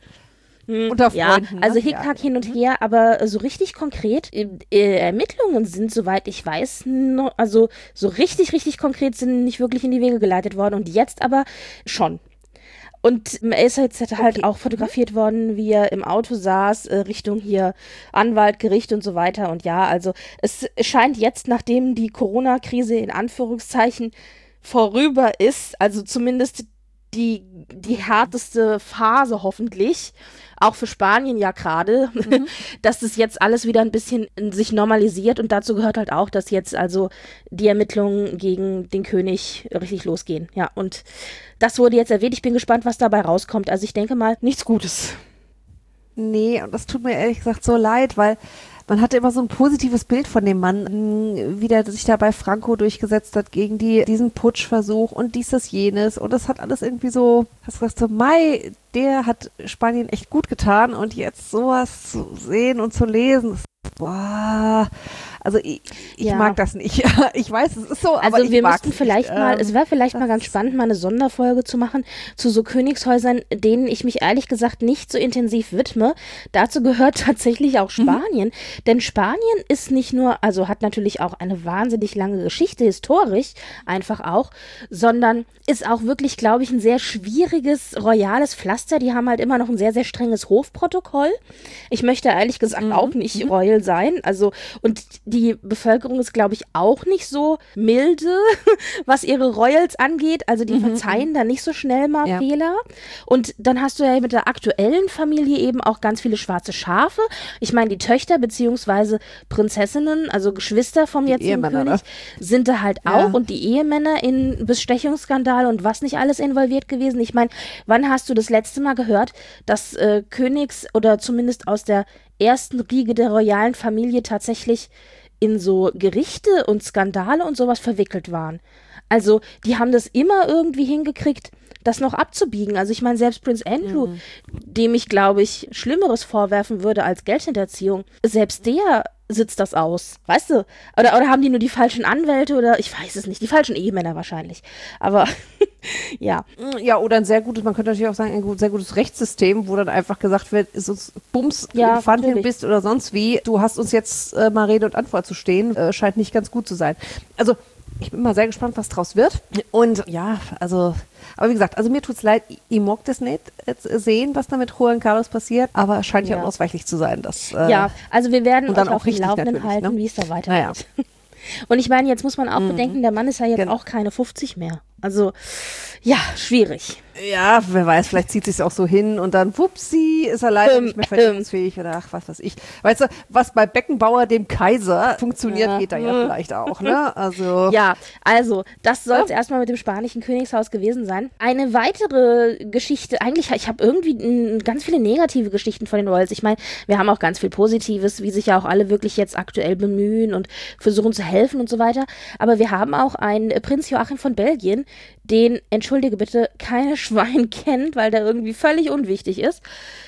Unter Freunden, ja, also ne? Hickhack ja. hin und her, aber so richtig konkret, äh, äh, Ermittlungen sind, soweit ich weiß, no, also so richtig, richtig konkret sind nicht wirklich in die Wege geleitet worden und jetzt aber schon. Und er ist jetzt halt okay. auch fotografiert worden, wie er im Auto saß, äh, Richtung hier Anwalt, Gericht und so weiter. Und ja, also es scheint jetzt, nachdem die Corona-Krise in Anführungszeichen vorüber ist, also zumindest die, die härteste Phase hoffentlich, auch für Spanien ja gerade, mhm. dass das jetzt alles wieder ein bisschen sich normalisiert und dazu gehört halt auch, dass jetzt also die Ermittlungen gegen den König richtig losgehen. Ja, und das wurde jetzt erwähnt. Ich bin gespannt, was dabei rauskommt. Also ich denke mal, nichts Gutes. Nee, und das tut mir ehrlich gesagt so leid, weil man hatte immer so ein positives Bild von dem Mann, wie der sich da bei Franco durchgesetzt hat gegen die, diesen Putschversuch und dies, das, jenes. Und das hat alles irgendwie so, hast du gesagt, so, Mai, der hat Spanien echt gut getan. Und jetzt sowas zu sehen und zu lesen, boah, also ich, ich ja. mag das nicht. Ich weiß, es ist so, aber also ich wir mag müssten es vielleicht nicht. mal, Ähm, es wäre vielleicht mal ganz spannend, mal eine Sonderfolge zu machen zu so Königshäusern, denen ich mich ehrlich gesagt nicht so intensiv widme. Dazu gehört tatsächlich auch Spanien, mhm. denn Spanien ist nicht nur, also hat natürlich auch eine wahnsinnig lange Geschichte, historisch einfach auch, sondern ist auch wirklich, glaube ich, ein sehr schwieriges, royales Pflaster. Die haben halt immer noch ein sehr, sehr strenges Hofprotokoll. Ich möchte ehrlich gesagt mhm. auch nicht mhm. royal sein, also und die Bevölkerung ist, glaube ich, auch nicht so milde, was ihre Royals angeht. Also die mhm. verzeihen da nicht so schnell mal ja. Fehler. Und dann hast du ja mit der aktuellen Familie eben auch ganz viele schwarze Schafe. Ich meine, die Töchter beziehungsweise Prinzessinnen, also Geschwister vom die jetzigen Ehemänner, König, ne? sind da halt ja. auch. Und die Ehemänner in Bestechungsskandale und was nicht alles involviert gewesen. Ich meine, wann hast du das letzte Mal gehört, dass äh, Königs oder zumindest aus der ersten Riege der royalen Familie tatsächlich in so Gerichte und Skandale und sowas verwickelt waren. Also die haben das immer irgendwie hingekriegt, das noch abzubiegen. Also ich meine, selbst Prinz Andrew, mhm. dem ich, glaube ich, Schlimmeres vorwerfen würde als Geldhinterziehung, selbst der sitzt das aus, weißt du? Oder, oder haben die nur die falschen Anwälte oder ich weiß es nicht, die falschen Ehemänner wahrscheinlich. Aber ja. Ja, oder ein sehr gutes, man könnte natürlich auch sagen, ein gut, sehr gutes Rechtssystem, wo dann einfach gesagt wird, ist uns Bums, ja, Infantin bist oder sonst wie, du hast uns jetzt äh, mal Rede und Antwort zu stehen, äh, scheint nicht ganz gut zu sein. Also ich bin mal sehr gespannt, was draus wird. Und ja, also, aber wie gesagt, also mir tut's leid, ich mag das nicht sehen, was da mit Juan Carlos passiert, aber es scheint ja, ja unausweichlich zu sein. Dass, äh, ja, also wir werden und dann euch auch auf dem Laufenden natürlich, halten, ne? wie es da weitergeht. Naja. Und ich meine, jetzt muss man auch mhm. bedenken, der Mann ist ja jetzt genau. auch keine fünfzig mehr. Also, ja, schwierig. Ja, wer weiß, vielleicht zieht sich's auch so hin und dann, wupsi, ist er leider ähm, nicht mehr verdienstfähig oder ach, was weiß ich. Weißt du, was bei Beckenbauer, dem Kaiser, funktioniert, ja. geht da ja vielleicht auch, ne? Also. Ja, also, das soll es ja. erstmal mit dem spanischen Königshaus gewesen sein. Eine weitere Geschichte, eigentlich, ich habe irgendwie n, ganz viele negative Geschichten von den Royals. Ich meine, wir haben auch ganz viel Positives, wie sich ja auch alle wirklich jetzt aktuell bemühen und versuchen zu helfen und so weiter. Aber wir haben auch einen Prinz Joachim von Belgien, den, entschuldige bitte, keine Schwein kennt, weil der irgendwie völlig unwichtig ist.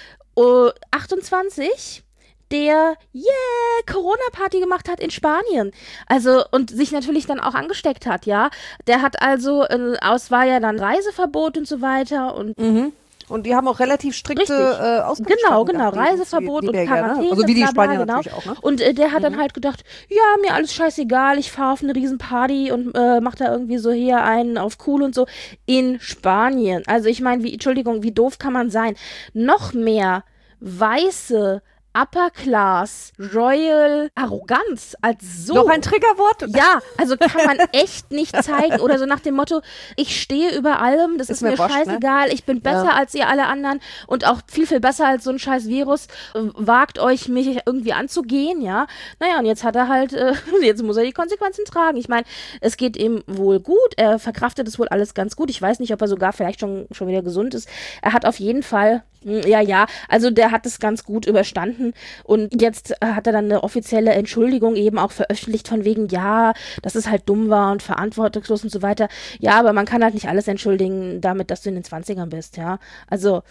Uh, achtundzwanzig, der, yeah, Corona-Party gemacht hat in Spanien. Also, und sich natürlich dann auch angesteckt hat, ja. Der hat also, äh, aus war ja dann Reiseverbot und so weiter und mhm. Und die haben auch relativ strikte äh, Ausgangssperren. Genau, genau, gehabt, die- Reiseverbot die und Belgier, ne? Quarantäne. Also wie die bla, bla, Spanier genau. natürlich auch, ne? Und äh, der hat Mhm. dann halt gedacht, ja, mir alles scheißegal, ich fahre auf eine Riesenparty und äh, mach da irgendwie so hier einen auf cool und so in Spanien. Also ich meine, wie, Entschuldigung, wie doof kann man sein? Noch mehr weiße Upper Class, Royal Arroganz als so. Noch ein Triggerwort? Ja, also kann man echt nicht zeigen. Oder so nach dem Motto, ich stehe über allem, das ist, Ist mir mir wurscht, scheißegal, ich bin besser Ja. als ihr alle anderen und auch viel, viel besser als so ein scheiß Virus. Äh, Wagt euch, mich irgendwie anzugehen, ja. Naja, und jetzt hat er halt, äh, jetzt muss er die Konsequenzen tragen. Ich meine, es geht ihm wohl gut, er verkraftet es wohl alles ganz gut. Ich weiß nicht, ob er sogar vielleicht schon, schon wieder gesund ist. Er hat auf jeden Fall, mh, ja, ja, also der hat es ganz gut überstanden. Und jetzt äh, hat er dann eine offizielle Entschuldigung eben auch veröffentlicht von wegen, ja, dass es halt dumm war und verantwortungslos und so weiter. Ja, aber man kann halt nicht alles entschuldigen damit, dass du in den zwanzigern bist, ja. Also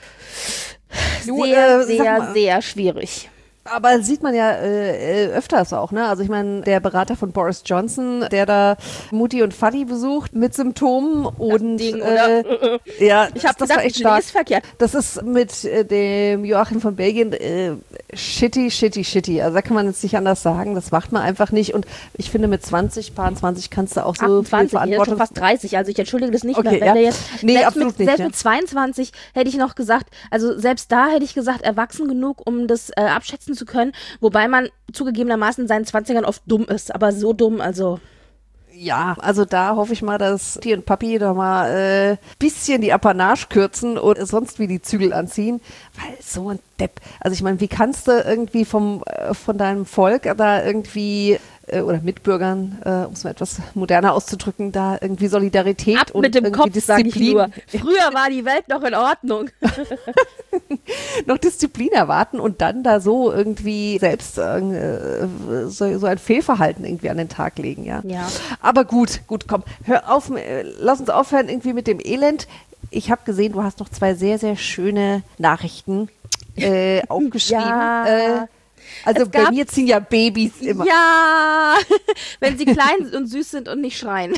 Du, sehr, äh, sag sehr, mal. sehr schwierig. Aber sieht man ja äh, äh, öfters auch, ne? Also ich meine, der Berater von Boris Johnson, der da Mutti und Vati besucht mit Symptomen und Ding, äh, ja, Ich habe das gedacht, war echt ich stark. lese verkehrt. Das ist mit äh, dem Joachim von Belgien äh, shitty, shitty, shitty. Also da kann man jetzt nicht anders sagen. Das macht man einfach nicht. Und ich finde, mit zwanzig, paar zwanzig kannst du auch so viel achtundzwanzig, er ist schon Verantwortung. fast dreißig, also ich entschuldige das nicht Okay, mehr. Wenn ja. der jetzt, Nee, selbst absolut mit, nicht, Selbst ja. mit zweiundzwanzig hätte ich noch gesagt, also selbst da hätte ich gesagt, erwachsen genug, um das äh, abschätzen zu können, wobei man zugegebenermaßen in seinen zwanzigern oft dumm ist, aber so dumm, also Ja, also da hoffe ich mal, dass Tee und Papi da mal äh, bisschen die Apanage kürzen und sonst wie die Zügel anziehen, weil so ein Depp. Also ich meine, wie kannst du irgendwie vom äh, von deinem Volk da irgendwie äh, oder Mitbürgern, äh, um es mal etwas moderner auszudrücken, da irgendwie Solidarität ab und mit dem irgendwie Kopf, sage ich Disziplin, nur. Früher war die Welt noch in Ordnung. noch Disziplin erwarten und dann da so irgendwie selbst äh, so, so ein Fehlverhalten irgendwie an den Tag legen, ja. Ja. Aber gut, gut, komm, hör auf, äh, lass uns aufhören irgendwie mit dem Elend. Ich habe gesehen, du hast noch zwei sehr, sehr schöne Nachrichten äh, aufgeschrieben. Ja. Äh, also Es bei gab- mir ziehen ja Babys immer. Ja, wenn sie klein und süß sind und nicht schreien.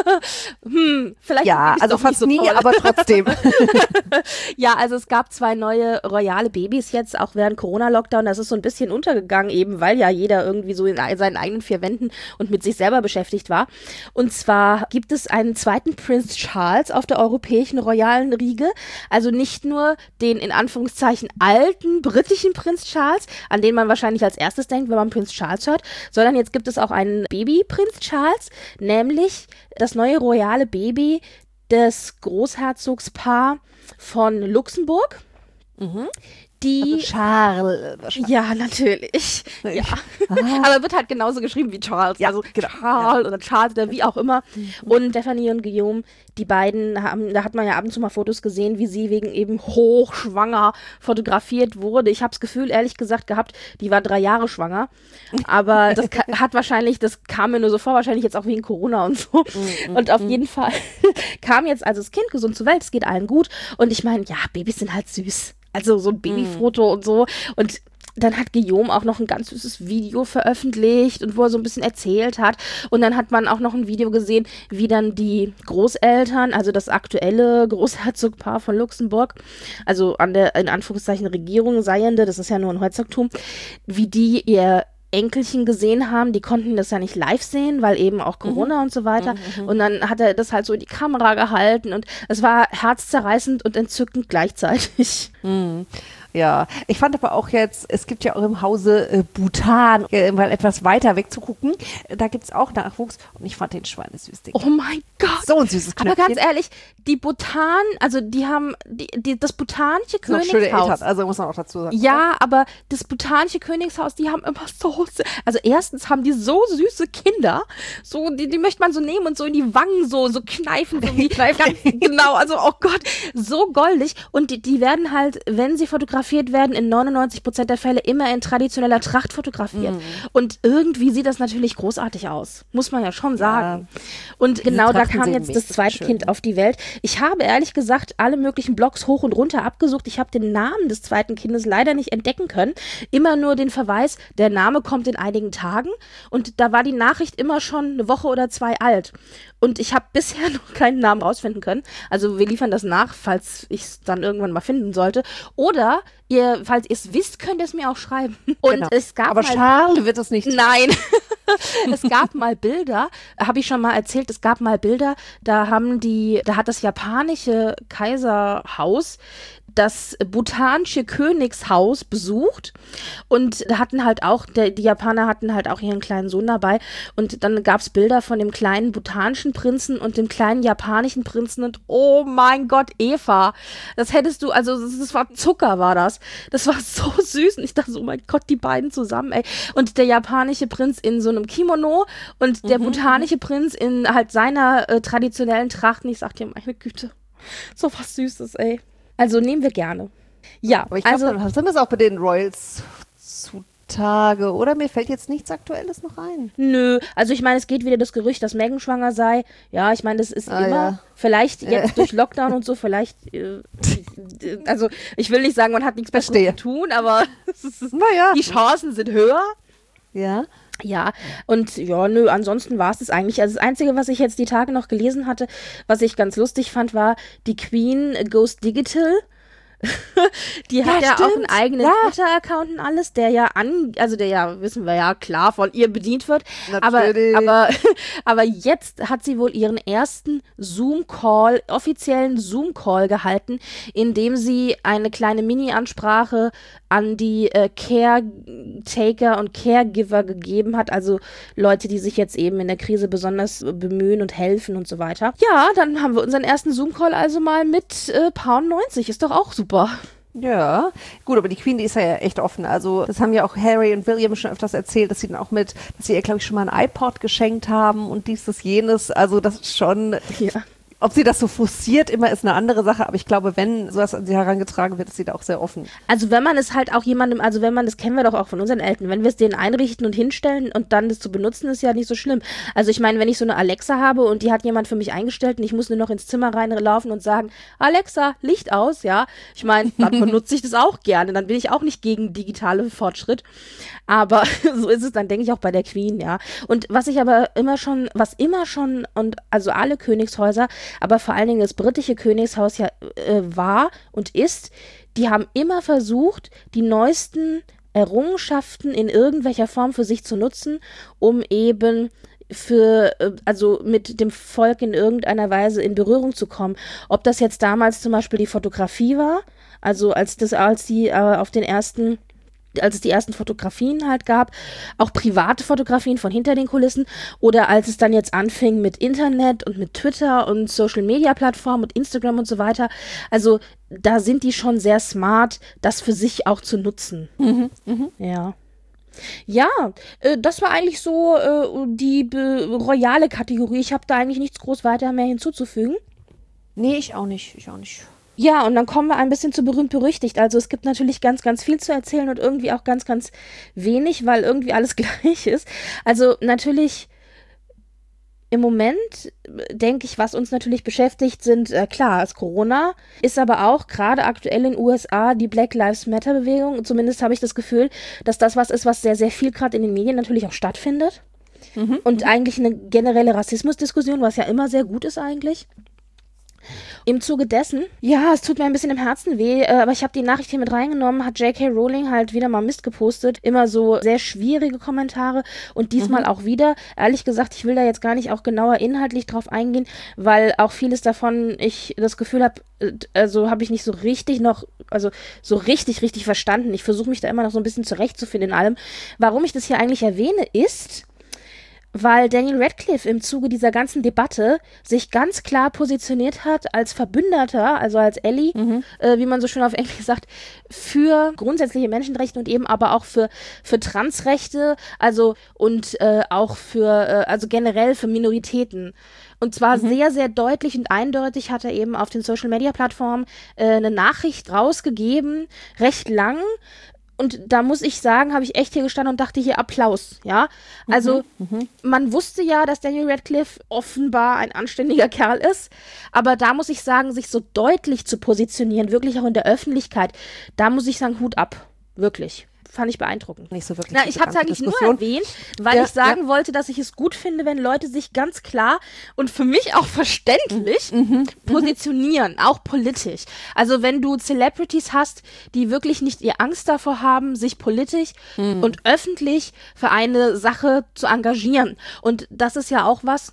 hm, vielleicht Ja, ist also doch nicht fast so nie, toll. aber trotzdem. Ja, also es gab zwei neue royale Babys jetzt, auch während Corona-Lockdown. Das ist so ein bisschen untergegangen eben, weil ja jeder irgendwie so in seinen eigenen vier Wänden und mit sich selber beschäftigt war. Und zwar gibt es einen zweiten Prinz Charles auf der europäischen royalen Riege. Also nicht nur den in Anführungszeichen alten britischen Prinz Charles, an den man wahrscheinlich als erstes denkt, wenn man Prinz Charles hört, sondern jetzt gibt es auch einen Baby-Prinz Charles, nämlich das neue royale Baby des Großherzogspaar von Luxemburg. Die, Also Charles. wahrscheinlich. ja, natürlich. Ja. Aber wird halt genauso geschrieben wie Charles. Ja, also genau. Charles oder Charles oder wie auch immer. Und Stephanie und Guillaume, die beiden haben, da hat man ja ab und zu mal Fotos gesehen, wie sie wegen eben hochschwanger fotografiert wurde. Ich habe das Gefühl, ehrlich gesagt, gehabt, die war drei Jahre schwanger. Aber das ka- hat wahrscheinlich, das kam mir nur so vor, wahrscheinlich jetzt auch wegen Corona und so. Und auf jeden Fall kam jetzt also das Kind gesund zur Welt, es geht allen gut. Und ich meine, ja, Babys sind halt süß. Also so ein Babyfoto und so. Und dann hat Guillaume auch noch ein ganz süßes Video veröffentlicht und wo er so ein bisschen erzählt hat. Und dann hat man auch noch ein Video gesehen, wie dann die Großeltern, also das aktuelle Großherzogpaar von Luxemburg, also an der, in Anführungszeichen, Regierung seiende, das ist ja nur ein Herzogtum, wie die ihr Enkelchen gesehen haben, die konnten das ja nicht live sehen, weil eben auch Corona mhm. und so weiter. Mhm. Und dann hat er das halt so in die Kamera gehalten und es war herzzerreißend und entzückend gleichzeitig. Mhm. Ja, ich fand aber auch jetzt, es gibt ja auch im Hause äh, Bhutan, äh, mal etwas weiter wegzugucken, äh, da gibt es auch Nachwuchs und ich fand den schweinesüß. Den Oh mein Gott. So ein süßes Aber Knöpfchen. ganz ehrlich, die Bhutan, also die haben, die, die, das bhutanische Noch schöne Eltern, Königshaus. also muss man auch dazu sagen. Ja, aber das bhutanische Königshaus, die haben immer so, also erstens haben die so süße Kinder, so, die, die möchte man so nehmen und so in die Wangen so, so kneifen, so wie, ganz, genau, also, oh Gott, so goldig und die, die werden halt, wenn sie fotografieren, fotografiert werden, in neunundneunzig Prozent der Fälle immer in traditioneller Tracht fotografiert. Mhm. Und irgendwie sieht das natürlich großartig aus, muss man ja schon sagen. Ja. Und genau da kam jetzt das zweite schön. Kind auf die Welt. Ich habe ehrlich gesagt alle möglichen Blogs hoch und runter abgesucht. Ich habe den Namen des zweiten Kindes leider nicht entdecken können. Immer nur den Verweis, der Name kommt in einigen Tagen. Und da war die Nachricht immer schon eine Woche oder zwei alt. Und ich habe bisher noch keinen Namen rausfinden können. Also wir liefern das nach, falls ich es dann irgendwann mal finden sollte. Oder ihr, falls ihr es wisst, könnt ihr es mir auch schreiben. Und genau. es gab Aber mal, Charles wird es nicht. Nein. Es gab mal Bilder, habe ich schon mal erzählt, es gab mal Bilder, da haben die, da hat das japanische Kaiserhaus das bhutanische Königshaus besucht und da hatten halt auch, der, die Japaner hatten halt auch ihren kleinen Sohn dabei und dann gab es Bilder von dem kleinen bhutanischen Prinzen und dem kleinen japanischen Prinzen und oh mein Gott, Eva, das hättest du, also das, das war Zucker war das, das war so süß und ich dachte so, oh mein Gott, die beiden zusammen, ey, und der japanische Prinz in so einem Kimono und der mhm. bhutanische Prinz in halt seiner äh, traditionellen Tracht und ich sag dir, meine Güte, so was Süßes, ey. Also nehmen wir gerne. Ja, aber ich glaube, also, dann sind das auch bei den Royals zutage, oder? Mir fällt jetzt nichts Aktuelles noch ein. Nö, also ich meine, es geht wieder das Gerücht, dass Meghan schwanger sei. Ja, ich meine, das ist ah, immer, ja. vielleicht jetzt durch Lockdown und so, vielleicht, äh, also ich will nicht sagen, man hat nichts Besseres zu tun, aber naja. Die Chancen sind höher. Ja. Ja, und ja, nö, ansonsten war es das eigentlich. Also das Einzige, was ich jetzt die Tage noch gelesen hatte, was ich ganz lustig fand, war, die Queen goes digital. Die hat ja, ja auch einen eigenen ja. Twitter-Account und alles, der ja an, also der ja, wissen wir ja, klar, von ihr bedient wird. Natürlich. Aber, aber, aber jetzt hat sie wohl ihren ersten Zoom-Call, offiziellen Zoom-Call gehalten, in dem sie eine kleine Mini-Ansprache an die äh, Caretaker und Caregiver gegeben hat, also Leute, die sich jetzt eben in der Krise besonders bemühen und helfen und so weiter. Ja, dann haben wir unseren ersten Zoom-Call also mal mit äh, Pound neunzig, ist doch auch super. Ja, gut, aber die Queen, die ist ja echt offen. Also das haben ja auch Harry und William schon öfters erzählt, dass sie dann auch mit, dass sie ihr, glaube ich, schon mal ein iPod geschenkt haben und dies, das, jenes. Also das ist schon... Ja. Ob sie das so forciert immer ist eine andere Sache, aber ich glaube, wenn sowas an sie herangetragen wird, ist sie da auch sehr offen. Also wenn man es halt auch jemandem, also wenn man, das kennen wir doch auch von unseren Eltern, wenn wir es denen einrichten und hinstellen und dann das zu benutzen, ist ja nicht so schlimm. Also ich meine, wenn ich so eine Alexa habe und die hat jemand für mich eingestellt und ich muss nur noch ins Zimmer reinlaufen und sagen, Alexa, Licht aus, ja. Ich meine, dann benutze ich das auch gerne, dann bin ich auch nicht gegen digitale Fortschritt. Aber so ist es dann, denke ich, auch bei der Queen, ja. Und was ich aber immer schon, was immer schon, und also alle Königshäuser, aber vor allen Dingen das britische Königshaus ja äh, war und ist, die haben immer versucht, die neuesten Errungenschaften in irgendwelcher Form für sich zu nutzen, um eben für, also mit dem Volk in irgendeiner Weise in Berührung zu kommen. Ob das jetzt damals zum Beispiel die Fotografie war, also als das, als die äh, auf den ersten als es die ersten Fotografien halt gab, auch private Fotografien von hinter den Kulissen oder als es dann jetzt anfing mit Internet und mit Twitter und Social-Media-Plattformen und Instagram und so weiter. Also da sind die schon sehr smart, das für sich auch zu nutzen. Mhm, mh. Ja. Ja, äh, das war eigentlich so äh, die be- royale Kategorie. Ich habe da eigentlich nichts groß weiter mehr hinzuzufügen. Nee, ich auch nicht. Ich auch nicht. Ja, und dann kommen wir ein bisschen zu berühmt-berüchtigt. Also es gibt natürlich ganz, ganz viel zu erzählen und irgendwie auch ganz, ganz wenig, weil irgendwie alles gleich ist. Also natürlich im Moment, denke ich, was uns natürlich beschäftigt, sind, äh, klar, ist Corona, ist aber auch gerade aktuell in den U S A die Black Lives Matter-Bewegung. Zumindest habe ich das Gefühl, dass das was ist, was sehr, sehr viel gerade in den Medien natürlich auch stattfindet. Mhm. Und eigentlich eine generelle Rassismusdiskussion, was ja immer sehr gut ist eigentlich. Im Zuge dessen, ja, es tut mir ein bisschen im Herzen weh, äh, aber ich habe die Nachricht hier mit reingenommen, hat J K Rowling halt wieder mal Mist gepostet, immer so sehr schwierige Kommentare und diesmal mhm. auch wieder. Ehrlich gesagt, ich will da jetzt gar nicht auch genauer inhaltlich drauf eingehen, weil auch vieles davon ich das Gefühl habe, also habe ich nicht so richtig noch, also so richtig, richtig verstanden. Ich versuche mich da immer noch so ein bisschen zurechtzufinden in allem. Warum ich das hier eigentlich erwähne, ist, weil Daniel Radcliffe im Zuge dieser ganzen Debatte sich ganz klar positioniert hat als Verbündeter, also als Ally, mhm. äh, wie man so schön auf Englisch sagt, für grundsätzliche Menschenrechte und eben aber auch für, für Transrechte, also und äh, auch für, äh, also generell für Minoritäten. Und zwar mhm. sehr, sehr deutlich und eindeutig hat er eben auf den Social-Media-Plattformen äh, eine Nachricht rausgegeben, recht lang. Und da muss ich sagen, habe ich echt hier gestanden und dachte hier Applaus, ja. Also mhm, man wusste ja, dass Daniel Radcliffe offenbar ein anständiger Kerl ist, aber da muss ich sagen, sich so deutlich zu positionieren, wirklich auch in der Öffentlichkeit, da muss ich sagen, Hut ab, wirklich. Fand ich beeindruckend. Nicht so wirklich. Na, ich habe es eigentlich nur erwähnt, weil ja, ich sagen ja. wollte, dass ich es gut finde, wenn Leute sich ganz klar und für mich auch verständlich mhm, positionieren, mhm. auch politisch. Also wenn du Celebrities hast, die wirklich nicht ihr Angst davor haben, sich politisch mhm. und öffentlich für eine Sache zu engagieren. Und das ist ja auch was,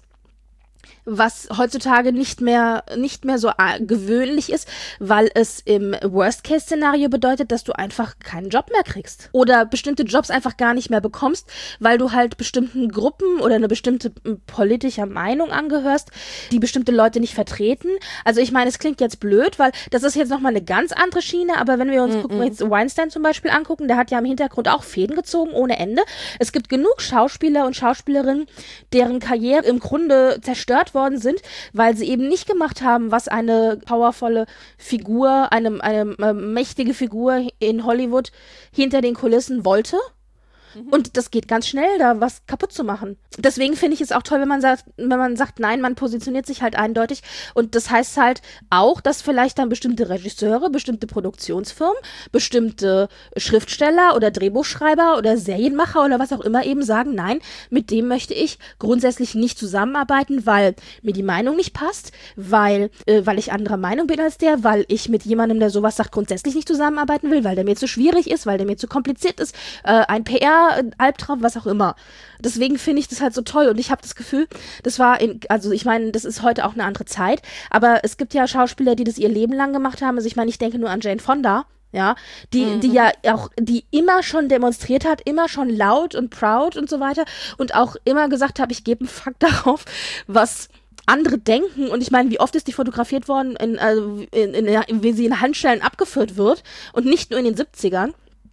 was heutzutage nicht mehr, nicht mehr so gewöhnlich ist, weil es im Worst-Case-Szenario bedeutet, dass du einfach keinen Job mehr kriegst. Oder bestimmte Jobs einfach gar nicht mehr bekommst, weil du halt bestimmten Gruppen oder eine bestimmte politische Meinung angehörst, die bestimmte Leute nicht vertreten. Also ich meine, es klingt jetzt blöd, weil das ist jetzt nochmal eine ganz andere Schiene, aber wenn wir uns mm-mm. gucken, jetzt Weinstein zum Beispiel angucken, der hat ja im Hintergrund auch Fäden gezogen ohne Ende. Es gibt genug Schauspieler und Schauspielerinnen, deren Karriere im Grunde zerstört worden sind, weil sie eben nicht gemacht haben, was eine powervolle Figur, eine, eine äh, mächtige Figur in Hollywood hinter den Kulissen wollte. Mhm. Und das geht ganz schnell, da was kaputt zu machen. Deswegen finde ich es auch toll, wenn man sagt, wenn man sagt, nein, man positioniert sich halt eindeutig. Und das heißt halt auch, dass vielleicht dann bestimmte Regisseure, bestimmte Produktionsfirmen, bestimmte Schriftsteller oder Drehbuchschreiber oder Serienmacher oder was auch immer eben sagen, nein, mit dem möchte ich grundsätzlich nicht zusammenarbeiten, weil mir die Meinung nicht passt, weil, äh, weil ich anderer Meinung bin als der, weil ich mit jemandem, der sowas sagt, grundsätzlich nicht zusammenarbeiten will, weil der mir zu schwierig ist, weil der mir zu kompliziert ist, äh, ein P R, ein Albtraum, was auch immer. Deswegen finde ich das halt so toll und ich habe das Gefühl, das war, in, also ich meine, das ist heute auch eine andere Zeit, aber es gibt ja Schauspieler, die das ihr Leben lang gemacht haben, also ich meine, ich denke nur an Jane Fonda, ja, die, mhm. die ja auch, die immer schon demonstriert hat, immer schon laut und proud und so weiter und auch immer gesagt hat, ich gebe einen Fuck darauf, was andere denken und ich meine, wie oft ist die fotografiert worden, in, also in, in, in, wie sie in Handschellen abgeführt wird und nicht nur in den siebzigern.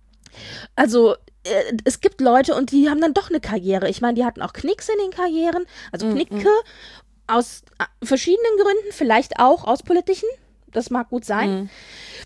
Also äh, es gibt Leute und die haben dann doch eine Karriere. Ich meine, die hatten auch Knicks in den Karrieren, also Knicke mhm. aus äh, verschiedenen Gründen, vielleicht auch aus politischen, das mag gut sein. Mhm.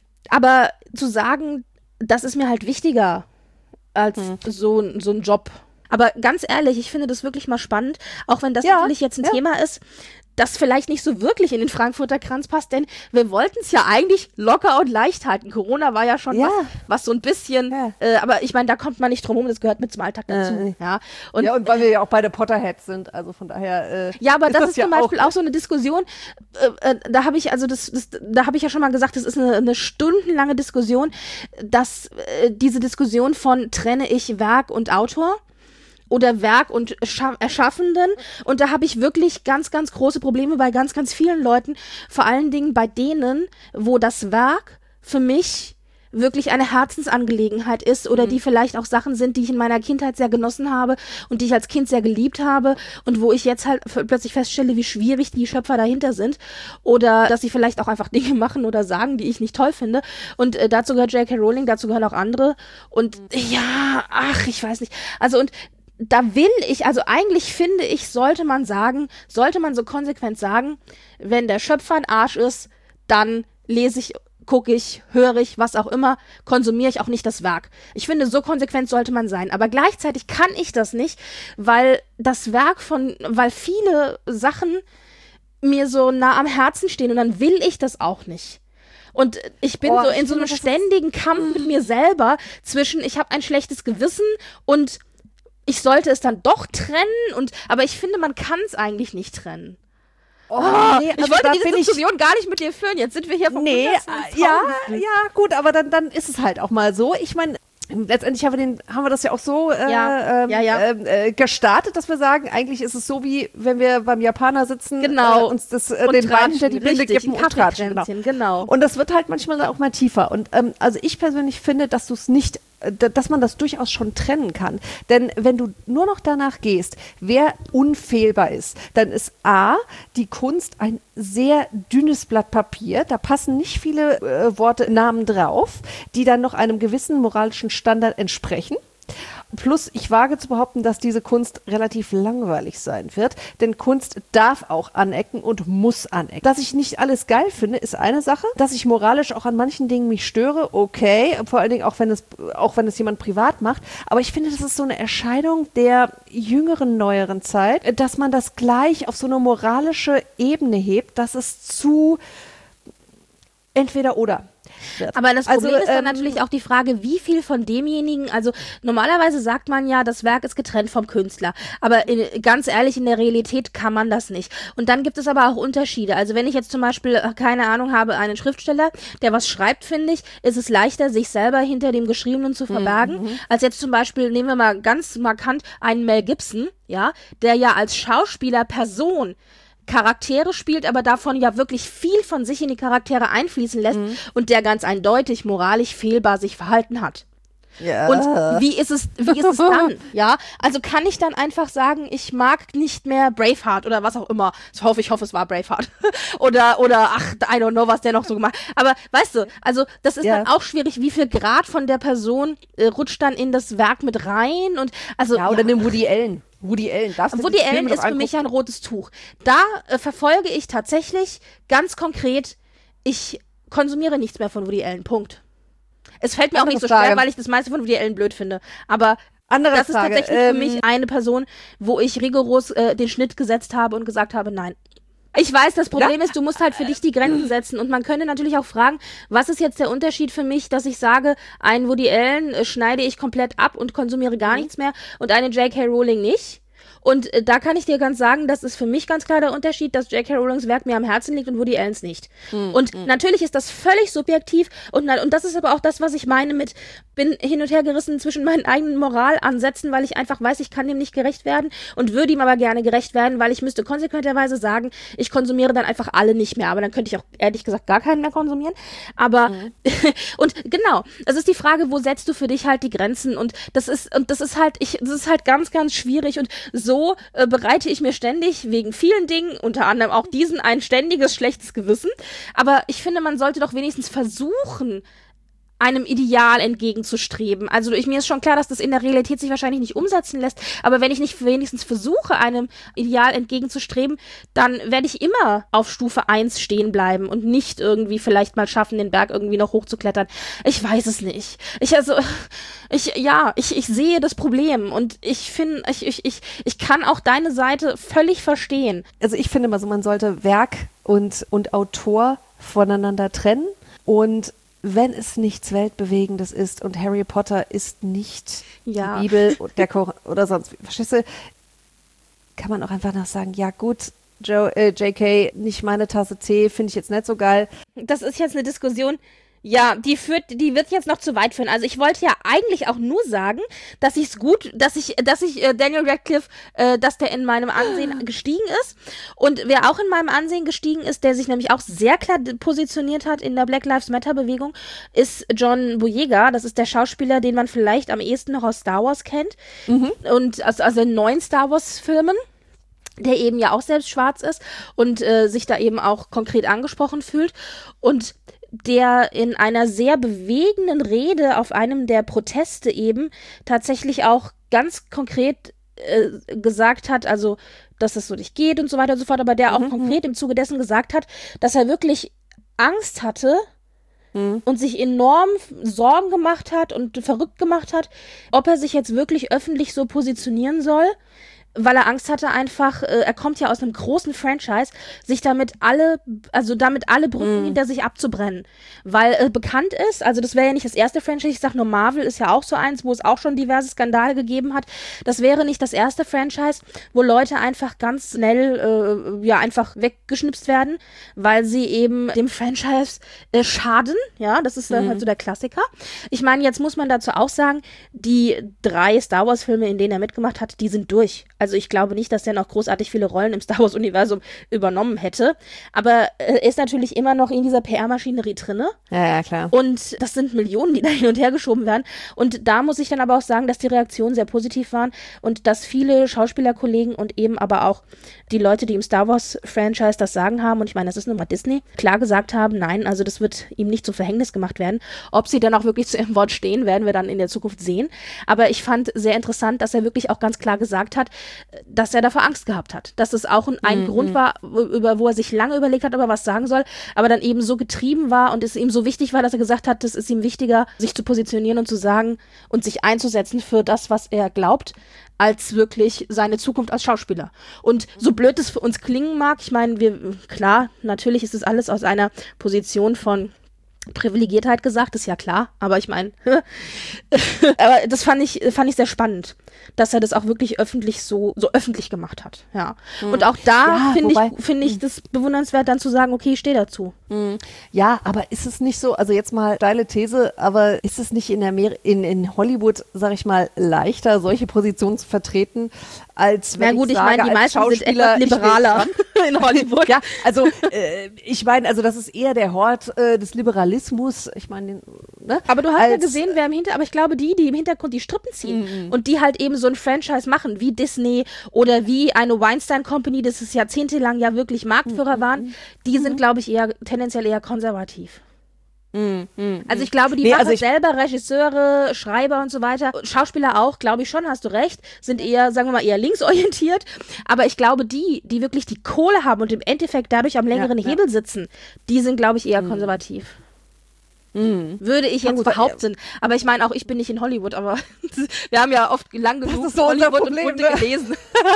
Aber zu sagen, das ist mir halt wichtiger als mhm. so, so ein Job. Aber ganz ehrlich, ich finde das wirklich mal spannend, auch wenn das ja, natürlich jetzt ein ja. Thema ist, das vielleicht nicht so wirklich in den Frankfurter Kranz passt, denn wir wollten es ja eigentlich locker und leicht halten. Corona war ja schon ja. Was, was so ein bisschen, ja. äh, aber ich meine, da kommt man nicht drum rum, das gehört mit zum Alltag dazu. Äh, ja. Und, ja, und weil wir ja auch beide Potterheads sind, also von daher. Äh, ja, aber ist das, das ist ja zum Beispiel auch, auch so eine Diskussion, äh, äh, da habe ich, also das, das da habe ich ja schon mal gesagt, das ist eine, eine stundenlange Diskussion, dass äh, diese Diskussion von trenne ich Werk und Autor oder Werk und Scha- Erschaffenden. Und da habe ich wirklich ganz, ganz große Probleme bei ganz, ganz vielen Leuten. Vor allen Dingen bei denen, wo das Werk für mich wirklich eine Herzensangelegenheit ist oder mhm. die vielleicht auch Sachen sind, die ich in meiner Kindheit sehr genossen habe und die ich als Kind sehr geliebt habe und wo ich jetzt halt f- plötzlich feststelle, wie schwierig die Schöpfer dahinter sind oder dass sie vielleicht auch einfach Dinge machen oder sagen, die ich nicht toll finde. Und äh, dazu gehört J K. Rowling, dazu gehören auch andere. Und mhm. ja, ach, ich weiß nicht. Also und da will ich, also eigentlich finde ich, sollte man sagen, sollte man so konsequent sagen, wenn der Schöpfer ein Arsch ist, dann lese ich, gucke ich, höre ich, was auch immer, konsumiere ich auch nicht das Werk. Ich finde, so konsequent sollte man sein. Aber gleichzeitig kann ich das nicht, weil das Werk von, weil viele Sachen mir so nah am Herzen stehen und dann will ich das auch nicht. Und ich bin oh, so in so einem ständigen Kampf mit mir selber zwischen, ich habe ein schlechtes Gewissen und ich sollte es dann doch trennen, und aber ich finde, man kann es eigentlich nicht trennen. Oh, nee, ich wollte diese Diskussion ich, gar nicht mit dir führen. Jetzt sind wir hier vom Nee, ja, ja, gut, aber dann, dann ist es halt auch mal so. Ich meine, letztendlich haben wir, den, haben wir das ja auch so äh, ja, ähm, ja, ja. Äh, gestartet, dass wir sagen, eigentlich ist es so, wie wenn wir beim Japaner sitzen, genau. äh, uns das, äh, den Wein hinter die Binde kippen und tratschen. Genau. genau. Und das wird halt manchmal auch mal tiefer. Und ähm, also ich persönlich finde, dass du es nicht dass man das durchaus schon trennen kann. Denn wenn du nur noch danach gehst, wer unfehlbar ist, dann ist A, die Kunst ein sehr dünnes Blatt Papier. Da passen nicht viele äh, Worte, Namen drauf, die dann noch einem gewissen moralischen Standard entsprechen. Plus, ich wage zu behaupten, dass diese Kunst relativ langweilig sein wird, denn Kunst darf auch anecken und muss anecken. Dass ich nicht alles geil finde, ist eine Sache. Dass ich moralisch auch an manchen Dingen mich störe, okay, vor allen Dingen auch wenn es, auch wenn es jemand privat macht, aber ich finde, das ist so eine Erscheinung der jüngeren, neueren Zeit, dass man das gleich auf so eine moralische Ebene hebt, dass es zu entweder oder wird. Aber das Problem also, ist dann ähm, natürlich auch die Frage, wie viel von demjenigen, also normalerweise sagt man ja, das Werk ist getrennt vom Künstler, aber in, ganz ehrlich, in der Realität kann man das nicht. Und dann gibt es aber auch Unterschiede. Also wenn ich jetzt zum Beispiel, keine Ahnung, habe einen Schriftsteller, der was schreibt, finde ich, ist es leichter, sich selber hinter dem Geschriebenen zu verbergen, mhm. als jetzt zum Beispiel, nehmen wir mal ganz markant einen Mel Gibson, ja, der ja als Schauspieler Person Charaktere spielt, aber davon ja wirklich viel von sich in die Charaktere einfließen lässt mhm. und der ganz eindeutig moralisch fehlbar sich verhalten hat. Ja. Und wie ist es, wie ist es dann? Ja, also kann ich dann einfach sagen, ich mag nicht mehr Braveheart oder was auch immer. Ich hoffe, ich hoffe, es war Braveheart. oder, oder, ach, I don't know, was der noch so gemacht hat. Aber weißt du, also das ist ja. dann auch schwierig, wie viel Grad von der Person äh, rutscht dann in das Werk mit rein und also. Ja, oder ja. nimm Woody Allen. Woody Allen, das Woody Allen ist für mich ein rotes Tuch. Da äh, verfolge ich tatsächlich ganz konkret, ich konsumiere nichts mehr von Woody Allen, Punkt. Es fällt mir Andere auch nicht so Frage. schwer, weil ich das meiste von Woody Allen blöd finde, aber Andere das Frage. ist tatsächlich ähm, für mich eine Person, wo ich rigoros äh, den Schnitt gesetzt habe und gesagt habe, nein. Ich weiß, das Problem ja. ist, du musst halt für dich die Grenzen setzen und man könnte natürlich auch fragen, was ist jetzt der Unterschied für mich, dass ich sage, einen Woody Allen äh, schneide ich komplett ab und konsumiere gar mhm. nichts mehr und eine J K. Rowling nicht? Und äh, da kann ich dir ganz sagen, das ist für mich ganz klar der Unterschied, dass J K. Rowlings Werk mir am Herzen liegt und Woody Allens nicht. Mhm. Und mhm. natürlich ist das völlig subjektiv und, na, und das ist aber auch das, was ich meine mit, bin hin und her gerissen zwischen meinen eigenen Moralansätzen, weil ich einfach weiß, ich kann ihm nicht gerecht werden und würde ihm aber gerne gerecht werden, weil ich müsste konsequenterweise sagen, ich konsumiere dann einfach alle nicht mehr, aber dann könnte ich auch ehrlich gesagt gar keinen mehr konsumieren. Aber, mhm. und genau, es ist die Frage, wo setzt du für dich halt die Grenzen und das ist, und das ist halt, ich, das ist halt ganz, ganz schwierig und so So äh, bereite ich mir ständig wegen vielen Dingen, unter anderem auch diesen, ein ständiges schlechtes Gewissen. Aber ich finde, man sollte doch wenigstens versuchen, einem Ideal entgegenzustreben. Also ich, mir ist schon klar, dass das in der Realität sich wahrscheinlich nicht umsetzen lässt, aber wenn ich nicht wenigstens versuche, einem Ideal entgegenzustreben, dann werde ich immer auf Stufe eins stehen bleiben und nicht irgendwie vielleicht mal schaffen, den Berg irgendwie noch hochzuklettern. Ich weiß es nicht. Ich also, ich, ja, ich, ich sehe das Problem und ich finde, ich, ich, ich, ich kann auch deine Seite völlig verstehen. Also ich finde mal so, man sollte Werk und, und Autor voneinander trennen und wenn es nichts Weltbewegendes ist und Harry Potter ist nicht ja. die Bibel der Kor- oder sonst, verstehst du, kann man auch einfach noch sagen, ja gut, Joe, äh, J K, nicht meine Tasse Tee, finde ich jetzt nicht so geil. Das ist jetzt eine Diskussion, ja, die führt, die wird jetzt noch zu weit führen. Also ich wollte ja eigentlich auch nur sagen, dass ich es gut, dass ich, dass ich äh, Daniel Radcliffe, äh, dass der in meinem Ansehen gestiegen ist. Und wer auch in meinem Ansehen gestiegen ist, der sich nämlich auch sehr klar positioniert hat in der Black Lives Matter Bewegung, ist John Boyega. Das ist der Schauspieler, den man vielleicht am ehesten noch aus Star Wars kennt. Mhm. Und also, also in neuen Star Wars Filmen. Der eben ja auch selbst schwarz ist und äh, sich da eben auch konkret angesprochen fühlt und der in einer sehr bewegenden Rede auf einem der Proteste eben tatsächlich auch ganz konkret äh, gesagt hat, also dass es so nicht geht und so weiter und so fort, aber der auch mhm. konkret im Zuge dessen gesagt hat, dass er wirklich Angst hatte mhm. und sich enorm Sorgen gemacht hat und verrückt gemacht hat, ob er sich jetzt wirklich öffentlich so positionieren soll, weil er Angst hatte einfach, äh, er kommt ja aus einem großen Franchise, sich damit alle, also damit alle Brücken mm. hinter sich abzubrennen. Weil äh, bekannt ist, also das wäre ja nicht das erste Franchise, ich sag nur Marvel ist ja auch so eins, wo es auch schon diverse Skandale gegeben hat. Das wäre nicht das erste Franchise, wo Leute einfach ganz schnell, äh, ja, einfach weggeschnipst werden, weil sie eben dem Franchise äh, schaden, ja, das ist dann mm. halt so der Klassiker. Ich meine, jetzt muss man dazu auch sagen, die drei Star Wars Filme, in denen er mitgemacht hat, die sind durch. Also Also ich glaube nicht, dass der noch großartig viele Rollen im Star Wars-Universum übernommen hätte. Aber er ist natürlich immer noch in dieser P R-Maschinerie drinne. Ja, ja, klar. Und das sind Millionen, die da hin und her geschoben werden. Und da muss ich dann aber auch sagen, dass die Reaktionen sehr positiv waren und dass viele Schauspielerkollegen und eben aber auch die Leute, die im Star Wars-Franchise das Sagen haben, und ich meine, das ist nun mal Disney, klar gesagt haben, nein, also das wird ihm nicht zum Verhängnis gemacht werden. Ob sie dann auch wirklich zu ihrem Wort stehen, werden wir dann in der Zukunft sehen. Aber ich fand sehr interessant, dass er wirklich auch ganz klar gesagt hat, dass er davor Angst gehabt hat. Dass es auch ein, ein mm, Grund mm. war, über, wo er sich lange überlegt hat, ob er was sagen soll, aber dann eben so getrieben war und es ihm so wichtig war, dass er gesagt hat, es ist ihm wichtiger, sich zu positionieren und zu sagen und sich einzusetzen für das, was er glaubt, als wirklich seine Zukunft als Schauspieler. Und so blöd es für uns klingen mag, ich meine, wir, klar, natürlich ist es alles aus einer Position von Privilegiertheit gesagt, ist ja klar, aber ich meine, aber das fand ich, fand ich sehr spannend, dass er das auch wirklich öffentlich so, so öffentlich gemacht hat, ja. Mhm. Und auch da ja, finde ich, finde ich das bewundernswert, dann zu sagen, okay, ich stehe dazu. Mhm. Ja, aber ist es nicht so, also jetzt mal steile These, aber ist es nicht in, Amer- in, in Hollywood, sag ich mal, leichter, solche Positionen zu vertreten, als wenn Na gut, ich, ich meine, die meisten sind etwas liberaler in Hollywood. Ja, also äh, ich meine, also das ist eher der Hort äh, des Liberalismus. Ich meine, ne? Aber du hast als, ja gesehen, wer im Hintergrund, aber ich glaube, die, die im Hintergrund die Strippen ziehen mm. und die halt eben so ein Franchise machen, wie Disney oder wie eine Weinstein Company, das es jahrzehntelang ja wirklich Marktführer mm. waren, die mm. sind, glaube ich, eher tendenziell eher konservativ. Mm, mm, also ich glaube, die nee, machen also selber Regisseure, Schreiber und so weiter, Schauspieler auch, glaube ich schon, hast du recht, sind eher, sagen wir mal, eher linksorientiert, aber ich glaube, die, die wirklich die Kohle haben und im Endeffekt dadurch am längeren ja, Hebel ja. sitzen, die sind, glaube ich, eher mm. konservativ. Mm. Würde ich jetzt behaupten. Aber ich meine, auch ich bin nicht in Hollywood, aber wir haben ja oft lang genug so Hollywood Problem, und Bunte ne? gelesen.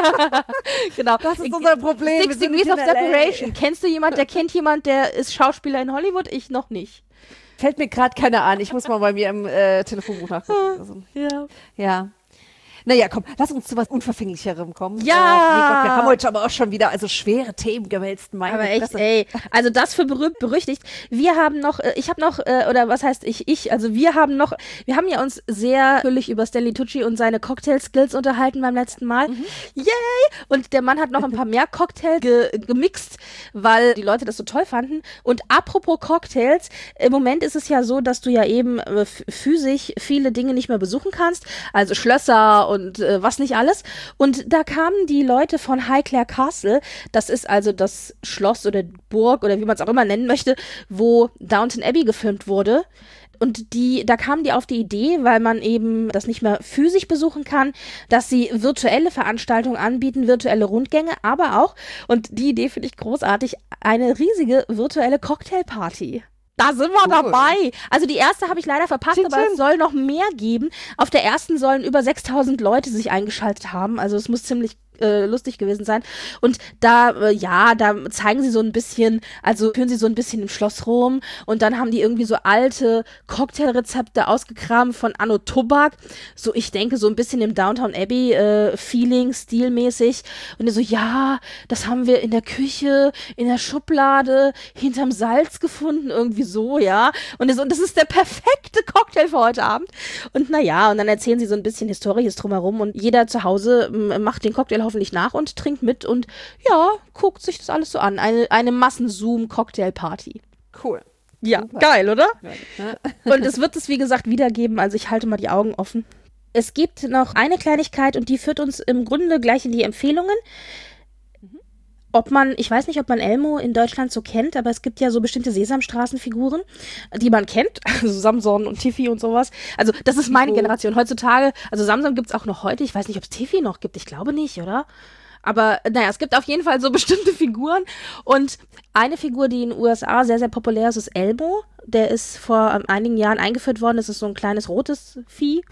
Genau. Das ist unser Problem. Six Degrees of Separation. Kennst du jemand, der kennt jemand, der ist Schauspieler in Hollywood? Ich noch nicht. Fällt mir gerade keiner an. Ich muss mal bei mir im äh, Telefonbuch nachgucken. Also, ja. Ja. Naja, komm, lass uns zu was Unverfänglicherem kommen. Ja! Äh, nee Gott, wir haben heute aber auch schon wieder also schwere Themen gewälzt. Meine aber echt, Fresse. ey. Also das für berühmt, berüchtigt. Wir haben noch, äh, ich habe noch, äh, oder was heißt ich, ich, also wir haben noch, wir haben ja uns sehr natürlich über Stanley Tucci und seine Cocktail-Skills unterhalten beim letzten Mal. Mhm. Yay! Und der Mann hat noch ein paar mehr Cocktails ge gemixt, weil die Leute das so toll fanden. Und apropos Cocktails, im Moment ist es ja so, dass du ja eben äh, physisch viele Dinge nicht mehr besuchen kannst. Also Schlösser und äh, was nicht alles. Und da kamen die Leute von Highclere Castle, das ist also das Schloss oder Burg oder wie man es auch immer nennen möchte, wo Downton Abbey gefilmt wurde. Und die, da kamen die auf die Idee, weil man eben das nicht mehr physisch besuchen kann, dass sie virtuelle Veranstaltungen anbieten, virtuelle Rundgänge, aber auch, und die Idee finde ich großartig, eine riesige virtuelle Cocktailparty. Da sind wir cool. dabei. Also die erste habe ich leider verpasst, Chin, aber es soll noch mehr geben. Auf der ersten sollen über sechstausend Leute sich eingeschaltet haben. Also es muss ziemlich äh, lustig gewesen sein. Und da, äh, ja, da zeigen sie so ein bisschen, also führen sie so ein bisschen im Schloss rum und dann haben die irgendwie so alte Cocktailrezepte ausgekramt von Anno Tobak. So, ich denke, so ein bisschen im Downton Abbey äh, Feeling, stilmäßig. Und die so, ja, das haben wir in der Küche, in der Schublade, hinterm Salz gefunden, irgendwie so, ja. Und das, und das ist der perfekte Cocktail für heute Abend. Und naja, und dann erzählen sie so ein bisschen Historisches drumherum und jeder zu Hause m- macht den Cocktail hoffentlich nach und trinkt mit und ja, guckt sich das alles so an. Eine, eine Massen-Zoom-Cocktail-Party. Cool. Ja, super. Geil, oder? Und es wird es, wie gesagt, wiedergeben, also ich halte mal die Augen offen. Es gibt noch eine Kleinigkeit und die führt uns im Grunde gleich in die Empfehlungen. Ob man, ich weiß nicht, ob man Elmo in Deutschland so kennt, aber es gibt ja so bestimmte Sesamstraßenfiguren, die man kennt, also Samson und Tiffy und sowas. Also das ist meine oh. Generation. Heutzutage, also Samson gibt's auch noch heute, ich weiß nicht, ob es Tiffy noch gibt, ich glaube nicht, oder? Aber naja, es gibt auf jeden Fall so bestimmte Figuren und eine Figur, die in den U S A sehr, sehr populär ist, ist Elmo. Der ist vor ähm, einigen Jahren eingeführt worden. Das ist so ein kleines rotes Vieh.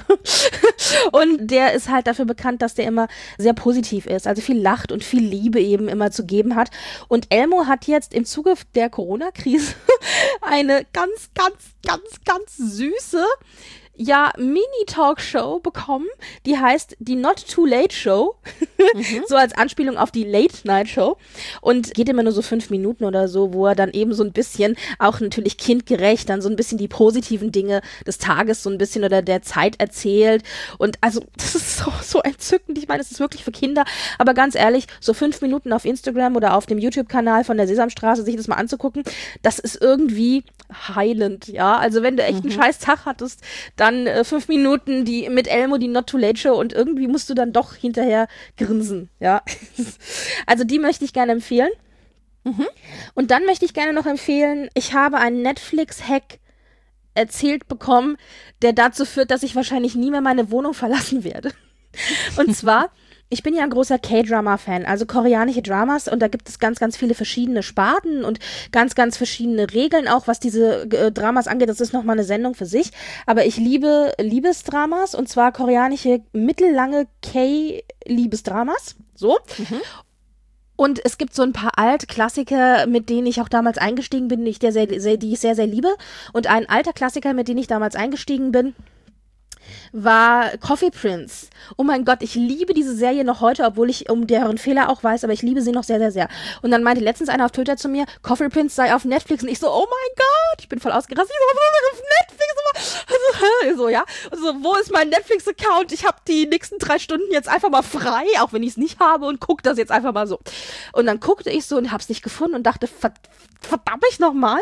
Und der ist halt dafür bekannt, dass der immer sehr positiv ist. Also viel lacht und viel Liebe eben immer zu geben hat. Und Elmo hat jetzt im Zuge der Corona-Krise eine ganz, ganz, ganz, ganz süße, ja, Mini-Talkshow bekommen, die heißt die Not Too Late Show, mhm. so als Anspielung auf die Late-Night-Show und geht immer nur so fünf Minuten oder so, wo er dann eben so ein bisschen, auch natürlich kindgerecht, dann so ein bisschen die positiven Dinge des Tages so ein bisschen oder der Zeit erzählt und also das ist so, so entzückend, ich meine, es ist wirklich für Kinder, aber ganz ehrlich, so fünf Minuten auf Instagram oder auf dem YouTube-Kanal von der Sesamstraße, sich das mal anzugucken, das ist irgendwie heilend, ja, also wenn du echt einen mhm. scheiß Tag hattest, dann äh, fünf Minuten die mit Elmo, die Not Too Late Show und irgendwie musst du dann doch hinterher grinsen, ja. Also die möchte ich gerne empfehlen. Mhm. Und dann möchte ich gerne noch empfehlen, ich habe einen Netflix-Hack erzählt bekommen, der dazu führt, dass ich wahrscheinlich nie mehr meine Wohnung verlassen werde. Und zwar, ich bin ja ein großer K-Drama-Fan, also koreanische Dramas und da gibt es ganz, ganz viele verschiedene Sparten und ganz, ganz verschiedene Regeln auch, was diese äh, Dramas angeht. Das ist nochmal eine Sendung für sich. Aber ich liebe Liebesdramas und zwar koreanische mittellange K-Liebesdramas. So. Mhm. Und es gibt so ein paar Altklassiker, mit denen ich auch damals eingestiegen bin, die ich sehr, sehr, die ich sehr, sehr liebe. Und ein alter Klassiker, mit dem ich damals eingestiegen bin, war Coffee Prince. Oh mein Gott, ich liebe diese Serie noch heute, obwohl ich um deren Fehler auch weiß, aber ich liebe sie noch sehr, sehr, sehr. Und dann meinte letztens einer auf Twitter zu mir, Coffee Prince sei auf Netflix und ich so, oh mein Gott, ich bin voll ausgerastet, ich so, auf Netflix, also, so, ja, so, wo ist mein Netflix-Account? Ich habe die nächsten drei Stunden jetzt einfach mal frei, auch wenn ich es nicht habe und guck das jetzt einfach mal so. Und dann guckte ich so und hab's nicht gefunden und dachte, verdammt ich nochmal,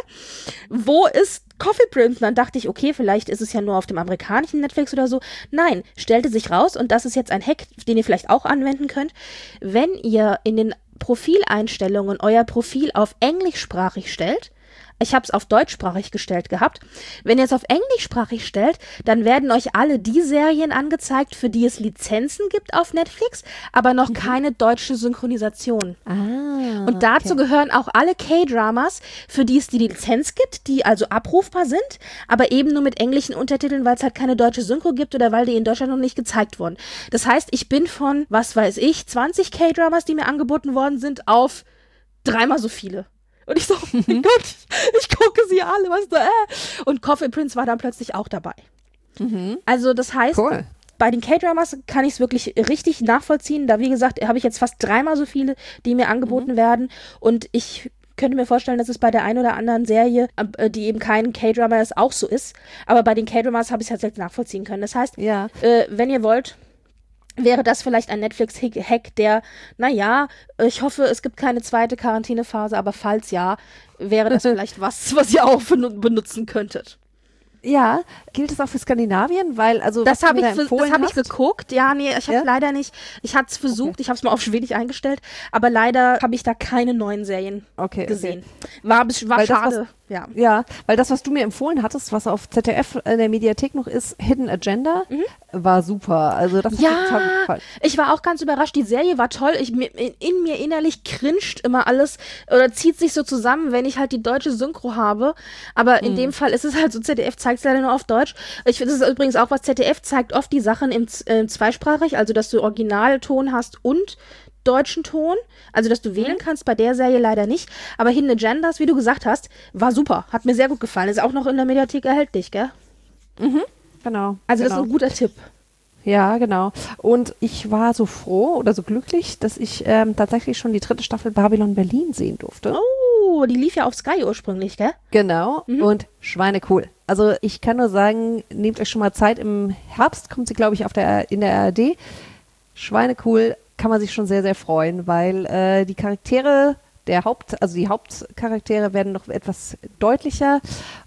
wo ist Coffee Prince? Und dann dachte ich, okay, vielleicht ist es ja nur auf dem amerikanischen Netflix oder so. Nein, stellte sich raus und das ist jetzt ein Hack, den ihr vielleicht auch anwenden könnt. Wenn ihr in den Profileinstellungen euer Profil auf englischsprachig stellt, ich habe es auf deutschsprachig gestellt gehabt. Wenn ihr es auf englischsprachig stellt, dann werden euch alle die Serien angezeigt, für die es Lizenzen gibt auf Netflix, aber noch mhm. keine deutsche Synchronisation. Ah, und dazu okay. gehören auch alle K-Dramas, für die es die Lizenz gibt, die also abrufbar sind, aber eben nur mit englischen Untertiteln, weil es halt keine deutsche Synchro gibt oder weil die in Deutschland noch nicht gezeigt wurden. Das heißt, ich bin von, was weiß ich, zwanzig K-Dramas, die mir angeboten worden sind, auf dreimal so viele. Und ich so, oh mein Gott, ich gucke sie alle, weißt du, äh. Und Coffee Prince war dann plötzlich auch dabei. Mhm. Also das heißt, cool. Bei den K-Dramas kann ich es wirklich richtig nachvollziehen. Da, wie gesagt, habe ich jetzt fast dreimal so viele, die mir angeboten mhm. werden. Und ich könnte mir vorstellen, dass es bei der einen oder anderen Serie, äh, die eben kein K-Drama ist, auch so ist. Aber bei den K-Dramas habe ich es halt selbst nachvollziehen können. Das heißt, ja. äh, wenn ihr wollt, wäre das vielleicht ein Netflix-Hack, der, naja, ich hoffe, es gibt keine zweite Quarantänephase, aber falls ja, wäre das vielleicht was, was ihr auch benutzen könntet. Ja, gilt es auch für Skandinavien? Weil, also, das habe ich, da hab ich geguckt. Ja, nee, ich habe ja? leider nicht, ich hatte es versucht, okay. ich habe es mal auf Schwedisch eingestellt, aber leider habe ich da keine neuen Serien okay, gesehen. Okay. War, war schade. Das, was, ja. ja, weil das, was du mir empfohlen hattest, was auf Z D F in der Mediathek noch ist, Hidden Agenda, mhm. war super. Also das ja, hat mir gefallen. Ich war auch ganz überrascht. Die Serie war toll. Ich, in, in mir innerlich cringet immer alles oder zieht sich so zusammen, wenn ich halt die deutsche Synchro habe. Aber in mhm. dem Fall ist es halt so, Z D F zeigt es leider nur auf Deutsch. Ich finde, das ist übrigens auch was, Z D F zeigt oft die Sachen im äh, zweisprachig, also dass du Originalton hast und deutschen Ton, also dass du wählen mhm. kannst, bei der Serie leider nicht, aber Hidden Agendas, wie du gesagt hast, war super, hat mir sehr gut gefallen, ist auch noch in der Mediathek erhältlich, gell? Mhm, genau. Also genau. das ist ein guter Tipp. Ja, genau. Und ich war so froh oder so glücklich, dass ich ähm, tatsächlich schon die dritte Staffel Babylon Berlin sehen durfte. Oh, die lief ja auf Sky ursprünglich, gell? Genau, mhm. und schweinecool. Also ich kann nur sagen, nehmt euch schon mal Zeit, im Herbst kommt sie, glaube ich, auf der, in der A R D. Schweinecool, kann man sich schon sehr, sehr freuen, weil äh, die Charaktere, der Haupt, also die Hauptcharaktere werden noch etwas deutlicher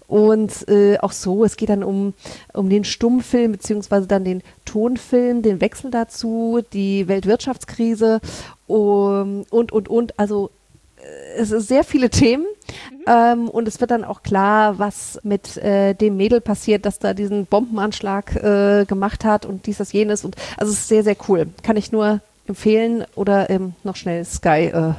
und äh, auch so, es geht dann um, um den Stummfilm beziehungsweise dann den Tonfilm, den Wechsel dazu, die Weltwirtschaftskrise um, und, und, und, also es sind sehr viele Themen mhm. ähm, und es wird dann auch klar, was mit äh, dem Mädel passiert, das da diesen Bombenanschlag äh, gemacht hat und dies, das, jenes und also es ist sehr, sehr cool. Kann ich nur empfehlen oder ähm, noch schnell Sky äh,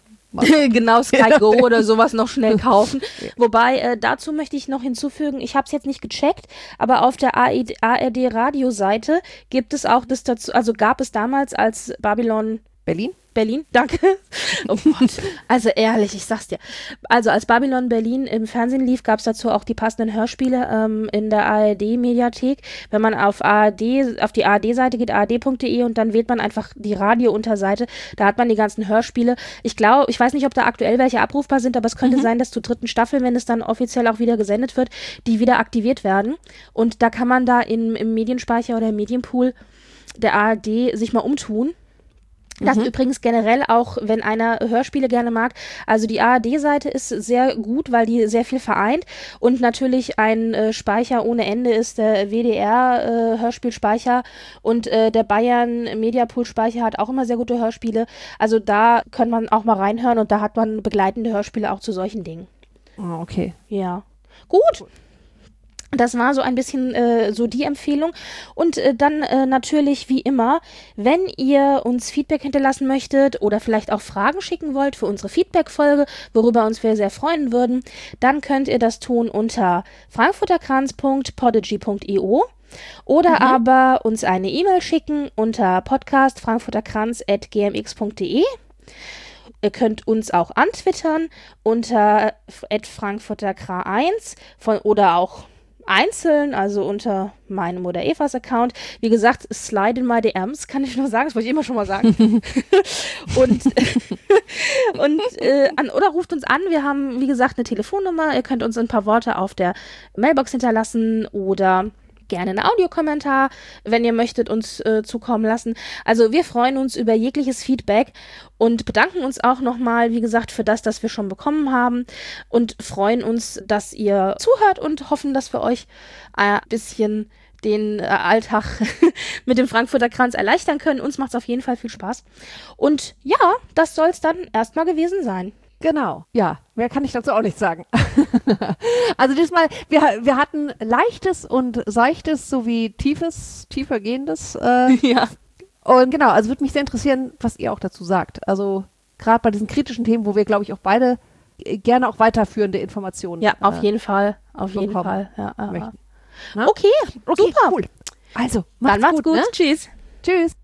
genau, Sky Go oder sowas noch schnell kaufen. Ja. Wobei, äh, dazu möchte ich noch hinzufügen, ich habe es jetzt nicht gecheckt, aber auf der A R D-Radioseite gibt es auch das dazu, also gab es damals als Babylon Berlin? Berlin, danke. Oh Gott, also ehrlich, ich sag's dir. Also als Babylon Berlin im Fernsehen lief, gab es dazu auch die passenden Hörspiele ähm, in der A R D-Mediathek. Wenn man auf A R D, auf die A R D-Seite geht, A R D punkt de und dann wählt man einfach die Radio-Unterseite, da hat man die ganzen Hörspiele. Ich glaube, ich weiß nicht, ob da aktuell welche abrufbar sind, aber es könnte mhm. sein, dass zur dritten Staffel, wenn es dann offiziell auch wieder gesendet wird, die wieder aktiviert werden. Und da kann man da in, im Medienspeicher oder im Medienpool der A R D sich mal umtun. Das mhm. übrigens generell auch, wenn einer Hörspiele gerne mag. Also die A R D-Seite ist sehr gut, weil die sehr viel vereint und natürlich ein äh, Speicher ohne Ende ist der W D R-Hörspielspeicher äh, und äh, der Bayern Mediapool-Speicher hat auch immer sehr gute Hörspiele. Also da kann man auch mal reinhören und da hat man begleitende Hörspiele auch zu solchen Dingen. Oh, okay. Ja. Gut. Das war so ein bisschen äh, so die Empfehlung. Und äh, dann äh, natürlich wie immer, wenn ihr uns Feedback hinterlassen möchtet oder vielleicht auch Fragen schicken wollt für unsere Feedback-Folge, worüber uns wir sehr freuen würden, dann könnt ihr das tun unter frankfurterkranz punkt podigy punkt io oder mhm. aber uns eine E-Mail schicken unter podcast frankfurterkranz at g m x punkt de. Ihr könnt uns auch antwittern unter at frankfurterkra eins von, oder auch einzeln, also unter meinem oder Evas Account. Wie gesagt, slide in my D Ms, kann ich nur sagen, das wollte ich immer schon mal sagen. und und äh, an, oder ruft uns an, wir haben, wie gesagt, eine Telefonnummer, ihr könnt uns ein paar Worte auf der Mailbox hinterlassen oder gerne einen Audiokommentar, wenn ihr möchtet, uns äh, zukommen lassen. Also wir freuen uns über jegliches Feedback und bedanken uns auch nochmal, wie gesagt, für das, das wir schon bekommen haben und freuen uns, dass ihr zuhört und hoffen, dass wir euch ein bisschen den äh, Alltag mit dem Frankfurter Kranz erleichtern können. Uns macht es auf jeden Fall viel Spaß. Und ja, das soll es dann erstmal gewesen sein. Genau, ja, mehr kann ich dazu auch nicht sagen. Also diesmal, wir, wir hatten leichtes und seichtes sowie tiefes, tiefergehendes. Äh, ja. Und genau, also würde mich sehr interessieren, was ihr auch dazu sagt. Also gerade bei diesen kritischen Themen, wo wir, glaube ich, auch beide gerne auch weiterführende Informationen Ja, auf äh, jeden Fall, auf jeden Fall. Ja, möchten. Okay, okay, super. Cool. Also, macht's dann macht's gut, gut. Ne? Tschüss. Tschüss.